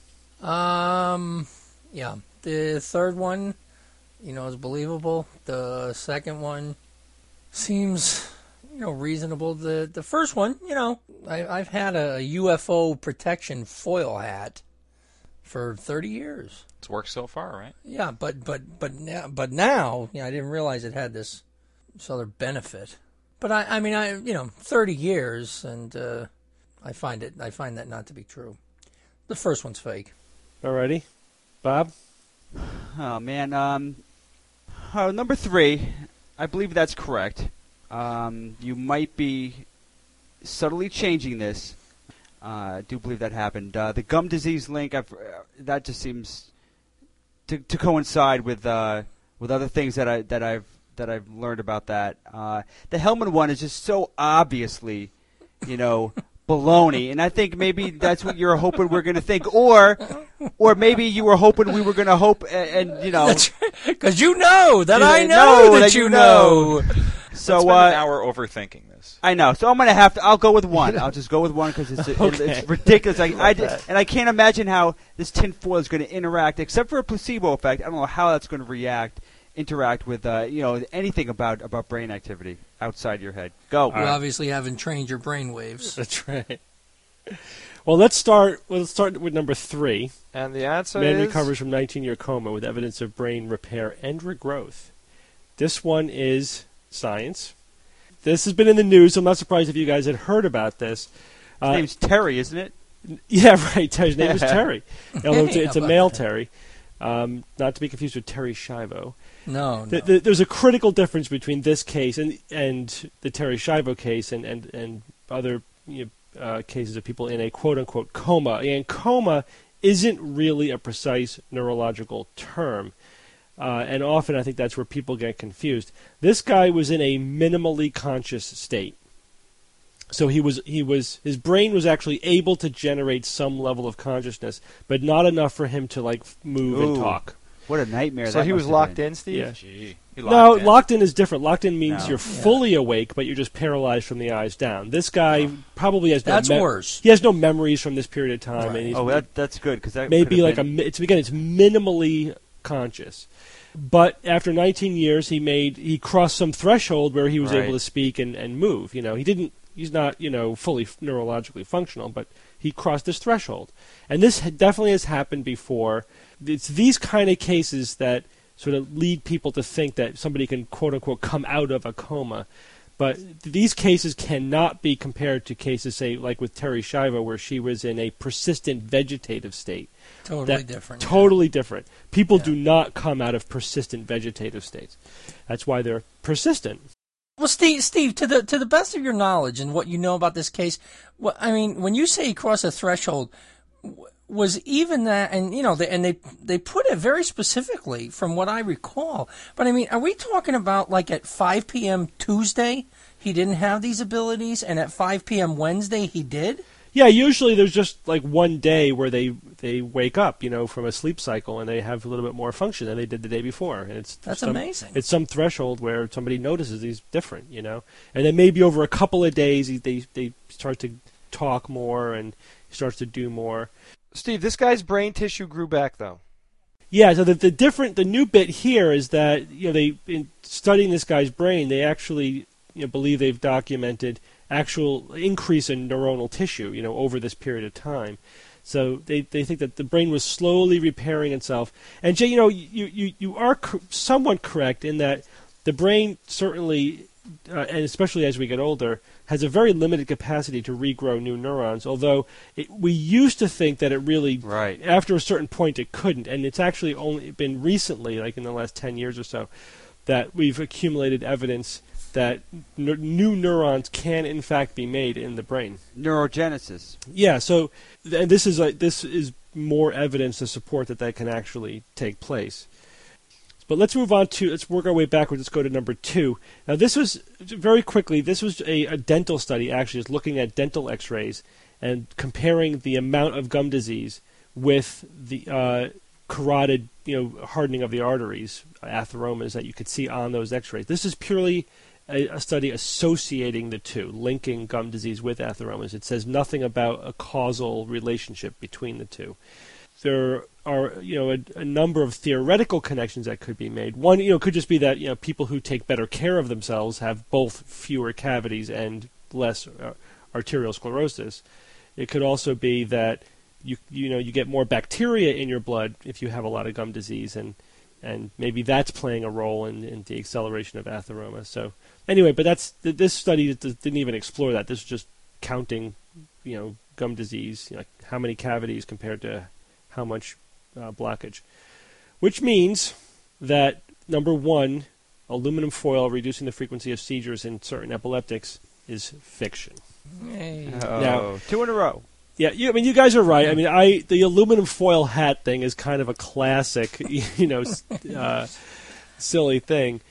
Yeah. The third one, is believable. The second one seems, reasonable. The first one, I've had a UFO protection foil hat for 30 years. It's worked so far, right? Yeah, but now, I didn't realize it had this other benefit. But I mean, 30 years, and I find that not to be true. The first one's fake. Alrighty, Bob. Oh man, number 3, I believe that's correct. You might be subtly changing this. I do believe that happened. The gum disease link, that just seems to coincide with other things that I've learned about that. The Hellman one is just so obviously, baloney, and I think maybe that's what you're hoping we're going to think, or maybe you were hoping we were going to hope, and because you know that I know that you know. So spend an hour overthinking this. I know, so I'll go with one. I'll just go with one because it's ridiculous. I can't imagine how this tinfoil is going to interact, except for a placebo effect. I don't know how that's going to interact with anything about brain activity outside your head. Go. You obviously haven't trained your brain waves. That's right. Well, let's start with number 3. And the answer Man is? recovers from 19-year coma with evidence of brain repair and regrowth. This one is science. This has been in the news, so I'm not surprised if you guys had heard about this. His name's Terry, isn't it? Yeah, right. His name is Terry. Although it's a male Terry. Not to be confused with Terry Schiavo. No. There's a critical difference between this case and the Terry Schiavo case and other cases of people in a quote-unquote coma. And coma isn't really a precise neurological term. And often I think that's where people get confused. This guy was in a minimally conscious state. So his brain was actually able to generate some level of consciousness, but not enough for him to move and talk. What a nightmare! So he was locked in, Steve? Yeah. Gee. Locked in is different. Locked in means you're fully awake, but you're just paralyzed from the eyes down. This guy probably has that's worse. He has no memories from this period of time. Right. And that's good because that may be it's minimally conscious. But after 19 years, he crossed some threshold where he was able to speak and move. He's not fully neurologically functional, but he crossed this threshold. And this definitely has happened before. It's these kind of cases that sort of lead people to think that somebody can, quote-unquote, come out of a coma. But these cases cannot be compared to cases, say, like with Terry Schiavo, where she was in a persistent vegetative state. Totally different. Totally different. People do not come out of persistent vegetative states. That's why they're persistent. Well, Steve, to the best of your knowledge and what you know about this case, when you say he crossed a threshold, was even that, and they put it very specifically from what I recall. But are we talking about at 5 p.m. Tuesday he didn't have these abilities, and at 5 p.m. Wednesday he did? Yeah, usually there's just one day where they wake up, from a sleep cycle, and they have a little bit more function than they did the day before. And that's amazing. It's some threshold where somebody notices he's different, and then maybe over a couple of days they start to talk more and he starts to do more. Steve, this guy's brain tissue grew back though. Yeah, so the new bit here is that they, in studying this guy's brain, they actually believe they've documented actual increase in neuronal tissue, over this period of time. So they think that the brain was slowly repairing itself. And Jay, you are somewhat correct in that the brain certainly, and especially as we get older, has a very limited capacity to regrow new neurons, although we used to think that it really, after a certain point, it couldn't. And it's actually only been recently, like in the last 10 years or so, that we've accumulated evidence that new neurons can, in fact, be made in the brain. Neurogenesis. Yeah, so and this is more evidence to support that can actually take place. But let's move on let's work our way backwards. Let's go to number 2. Now, this was, very quickly, this was a dental study, actually. It's looking at dental x-rays and comparing the amount of gum disease with the carotid, hardening of the arteries, atheromas that you could see on those x-rays. This is purely a study associating the two, linking gum disease with atheromas. It says nothing about a causal relationship between the two. There are, a number of theoretical connections that could be made. One, could just be that, people who take better care of themselves have both fewer cavities and less arterial sclerosis. It could also be that you get more bacteria in your blood if you have a lot of gum disease, and maybe that's playing a role in the acceleration of atheroma. So anyway, but this study didn't even explore that. This was just counting, gum disease, how many cavities compared to how much blockage, which means that, number one, aluminum foil reducing the frequency of seizures in certain epileptics is fiction. Hey. Now, 2 in a row. Yeah, you guys are right. I mean, the aluminum foil hat thing is kind of a classic, silly thing.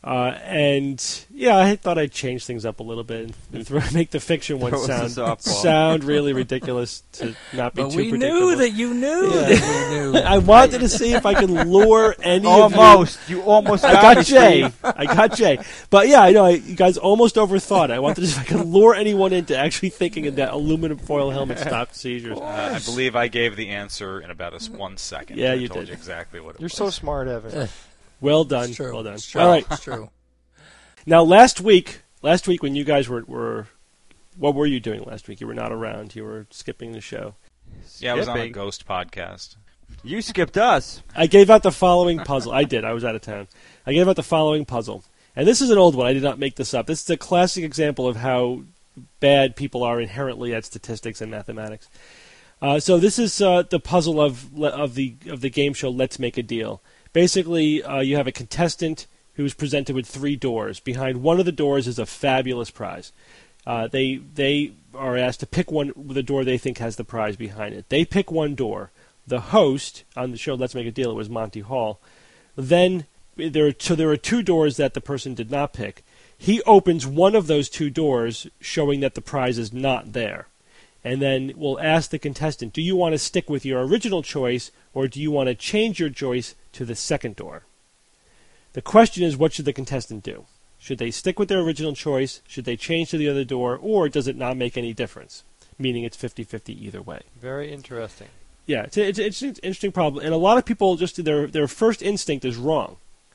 And yeah, I thought I'd change things up a little bit and make the fiction one sound really ridiculous to not be but too we predictable. Knew that you knew that we knew. I wanted to see if I could lure any almost. of you. You almost got Jay. I got Jay. But yeah, I know you guys almost overthought it. I wanted to see if I could lure anyone into actually thinking that aluminum foil helmet stopped seizures. I believe I gave the answer in about 1 second. Yeah, I told did. you exactly what it was. You're so smart, Evan. Well done. It's true. Well done. It's true. All right. It's true. Now, last week when you guys were what were you doing last week? You were not around. You were skipping the show. Yeah, I was on a ghost podcast. You skipped us. I gave out the following puzzle. I did. I was out of town. I gave out the following puzzle. And this is an old one. I did not make this up. This is a classic example of how bad people are inherently at statistics and mathematics. So this is the puzzle of the game show Let's Make a Deal. Basically, you have a contestant who's presented with 3 doors. Behind one of the doors is a fabulous prize. They are asked to pick the door they think has the prize behind it. They pick one door. The host on the show Let's Make a Deal, it was Monty Hall. Then there are 2 doors that the person did not pick. He opens one of those 2 doors, showing that the prize is not there. And then we'll ask the contestant, do you want to stick with your original choice, or do you want to change your choice to the second door? The question is, what should the contestant do? Should they stick with their original choice? Should they change to the other door? Or does it not make any difference? Meaning it's 50-50 either way. Very interesting. Yeah, it's an interesting problem. And a lot of people, just their first instinct is wrong.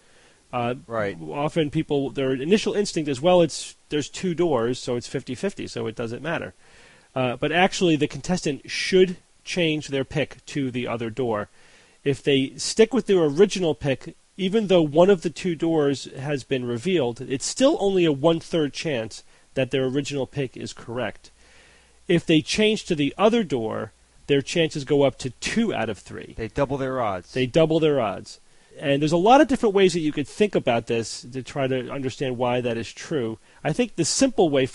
Right. Often people, their initial instinct is, well, there's 2 doors, so it's 50-50, so it doesn't matter. But actually, the contestant should change their pick to the other door. If they stick with their original pick, even though one of the 2 doors has been revealed, it's still only a 1/3 chance that their original pick is correct. If they change to the other door, their chances go up to 2 out of 3. They double their odds. And there's a lot of different ways that you could think about this to try to understand why that is true. I think the simple way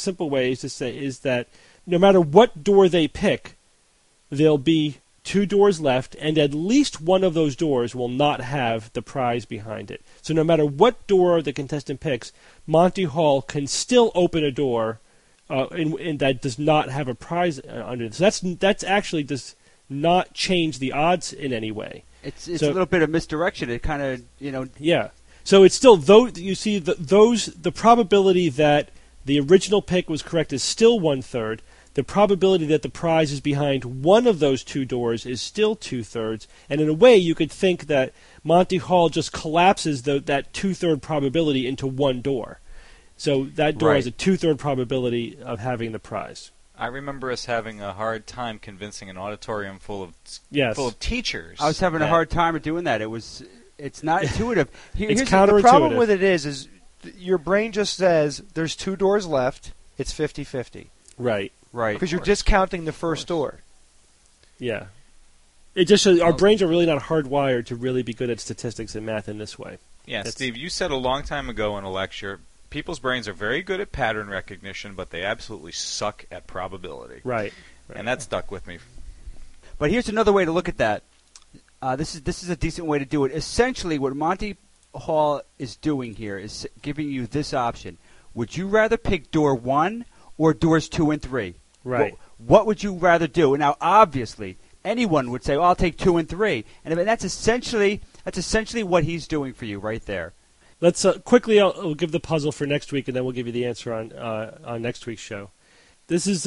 is that no matter what door they pick, there'll be 2 doors left, and at least one of those doors will not have the prize behind it. So no matter what door the contestant picks, Monty Hall can still open a door and that does not have a prize under it. So that's actually does not change the odds in any way. It's a little bit of misdirection. It kind of, Yeah. So it's still, though you see the probability that the original pick was correct is still 1/3. The probability that the prize is behind one of those 2 doors is still 2/3. And in a way, you could think that Monty Hall just collapses that 2/3 probability into one door. So that door has a 2/3 probability of having the prize. I remember us having a hard time convincing an auditorium full of teachers. I was having a hard time doing that. It's not intuitive. It's counterintuitive. The problem with it is your brain just says there's 2 doors left. It's 50-50. Right. Because you're discounting the first door. Yeah. It just shows our brains are really not hardwired to really be good at statistics and math in this way. Yeah, Steve, you said a long time ago in a lecture, people's brains are very good at pattern recognition, but they absolutely suck at probability. Right. And that stuck with me. But here's another way to look at that. This is a decent way to do it. Essentially, what Monty Hall is doing here is giving you this option. Would you rather pick door 1 or doors 2 and 3? Right. What would you rather do? Now, obviously, anyone would say, "Well, I'll take 2 and 3," and that's essentially what he's doing for you right there. Let's quickly. I'll give the puzzle for next week, and then we'll give you the answer on next week's show. This is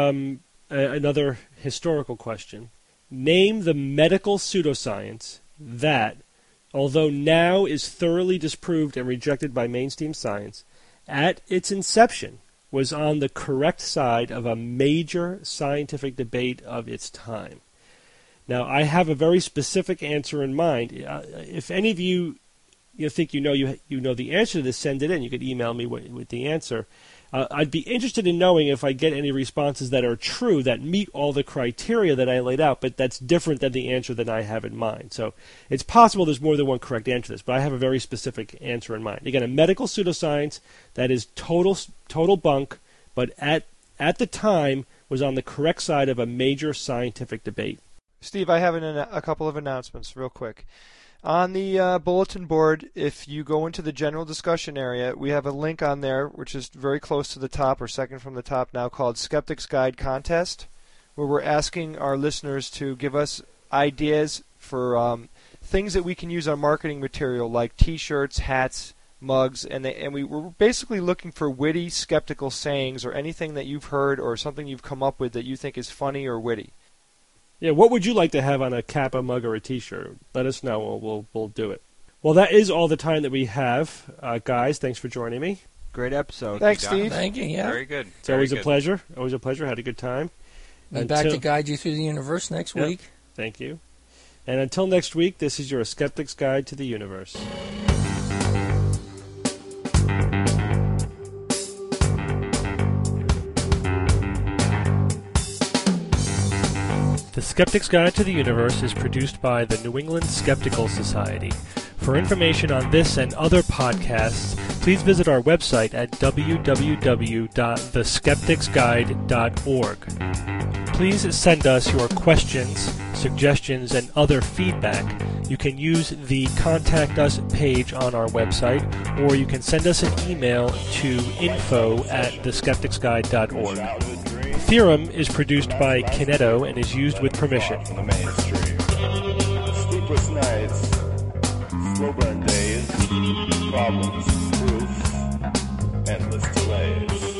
another historical question. Name the medical pseudoscience that, although now is thoroughly disproved and rejected by mainstream science, at its inception was on the correct side of a major scientific debate of its time. Now, I have a very specific answer in mind. If any of you think you know the answer to this, send it in. You could email me with the answer. I'd be interested in knowing if I get any responses that are true, that meet all the criteria that I laid out, but that's different than the answer that I have in mind. So it's possible there's more than one correct answer to this, but I have a very specific answer in mind. Again, a medical pseudoscience that is total bunk, but at the time was on the correct side of a major scientific debate. Steve, I have a couple of announcements real quick. On the bulletin board, if you go into the general discussion area, we have a link on there, which is very close to the top or second from the top now, called Skeptic's Guide Contest, where we're asking our listeners to give us ideas for things that we can use on marketing material like T-shirts, hats, mugs, and we're basically looking for witty, skeptical sayings or anything that you've heard or something you've come up with that you think is funny or witty. Yeah, what would you like to have on a cap, a mug, or a T-shirt? Let us know. We'll do it. Well, that is all the time that we have. Guys, thanks for joining me. Great episode. Thanks, Steve. Thank you, yeah. Very good. It's always a pleasure. Always a pleasure. Had a good time. Be back to guide you through the universe next week. Thank you. And until next week, this is your Skeptic's Guide to the Universe. The Skeptic's Guide to the Universe is produced by the New England Skeptical Society. For information on this and other podcasts, please visit our website at www.theskepticsguide.org. Please send us your questions, suggestions, and other feedback. You can use the Contact Us page on our website, or you can send us an email to info@theskepticsguide.org. The Theorem is produced by Kineto and is used with permission. Sleepless nights, slow burn days, problems, proof, endless delays.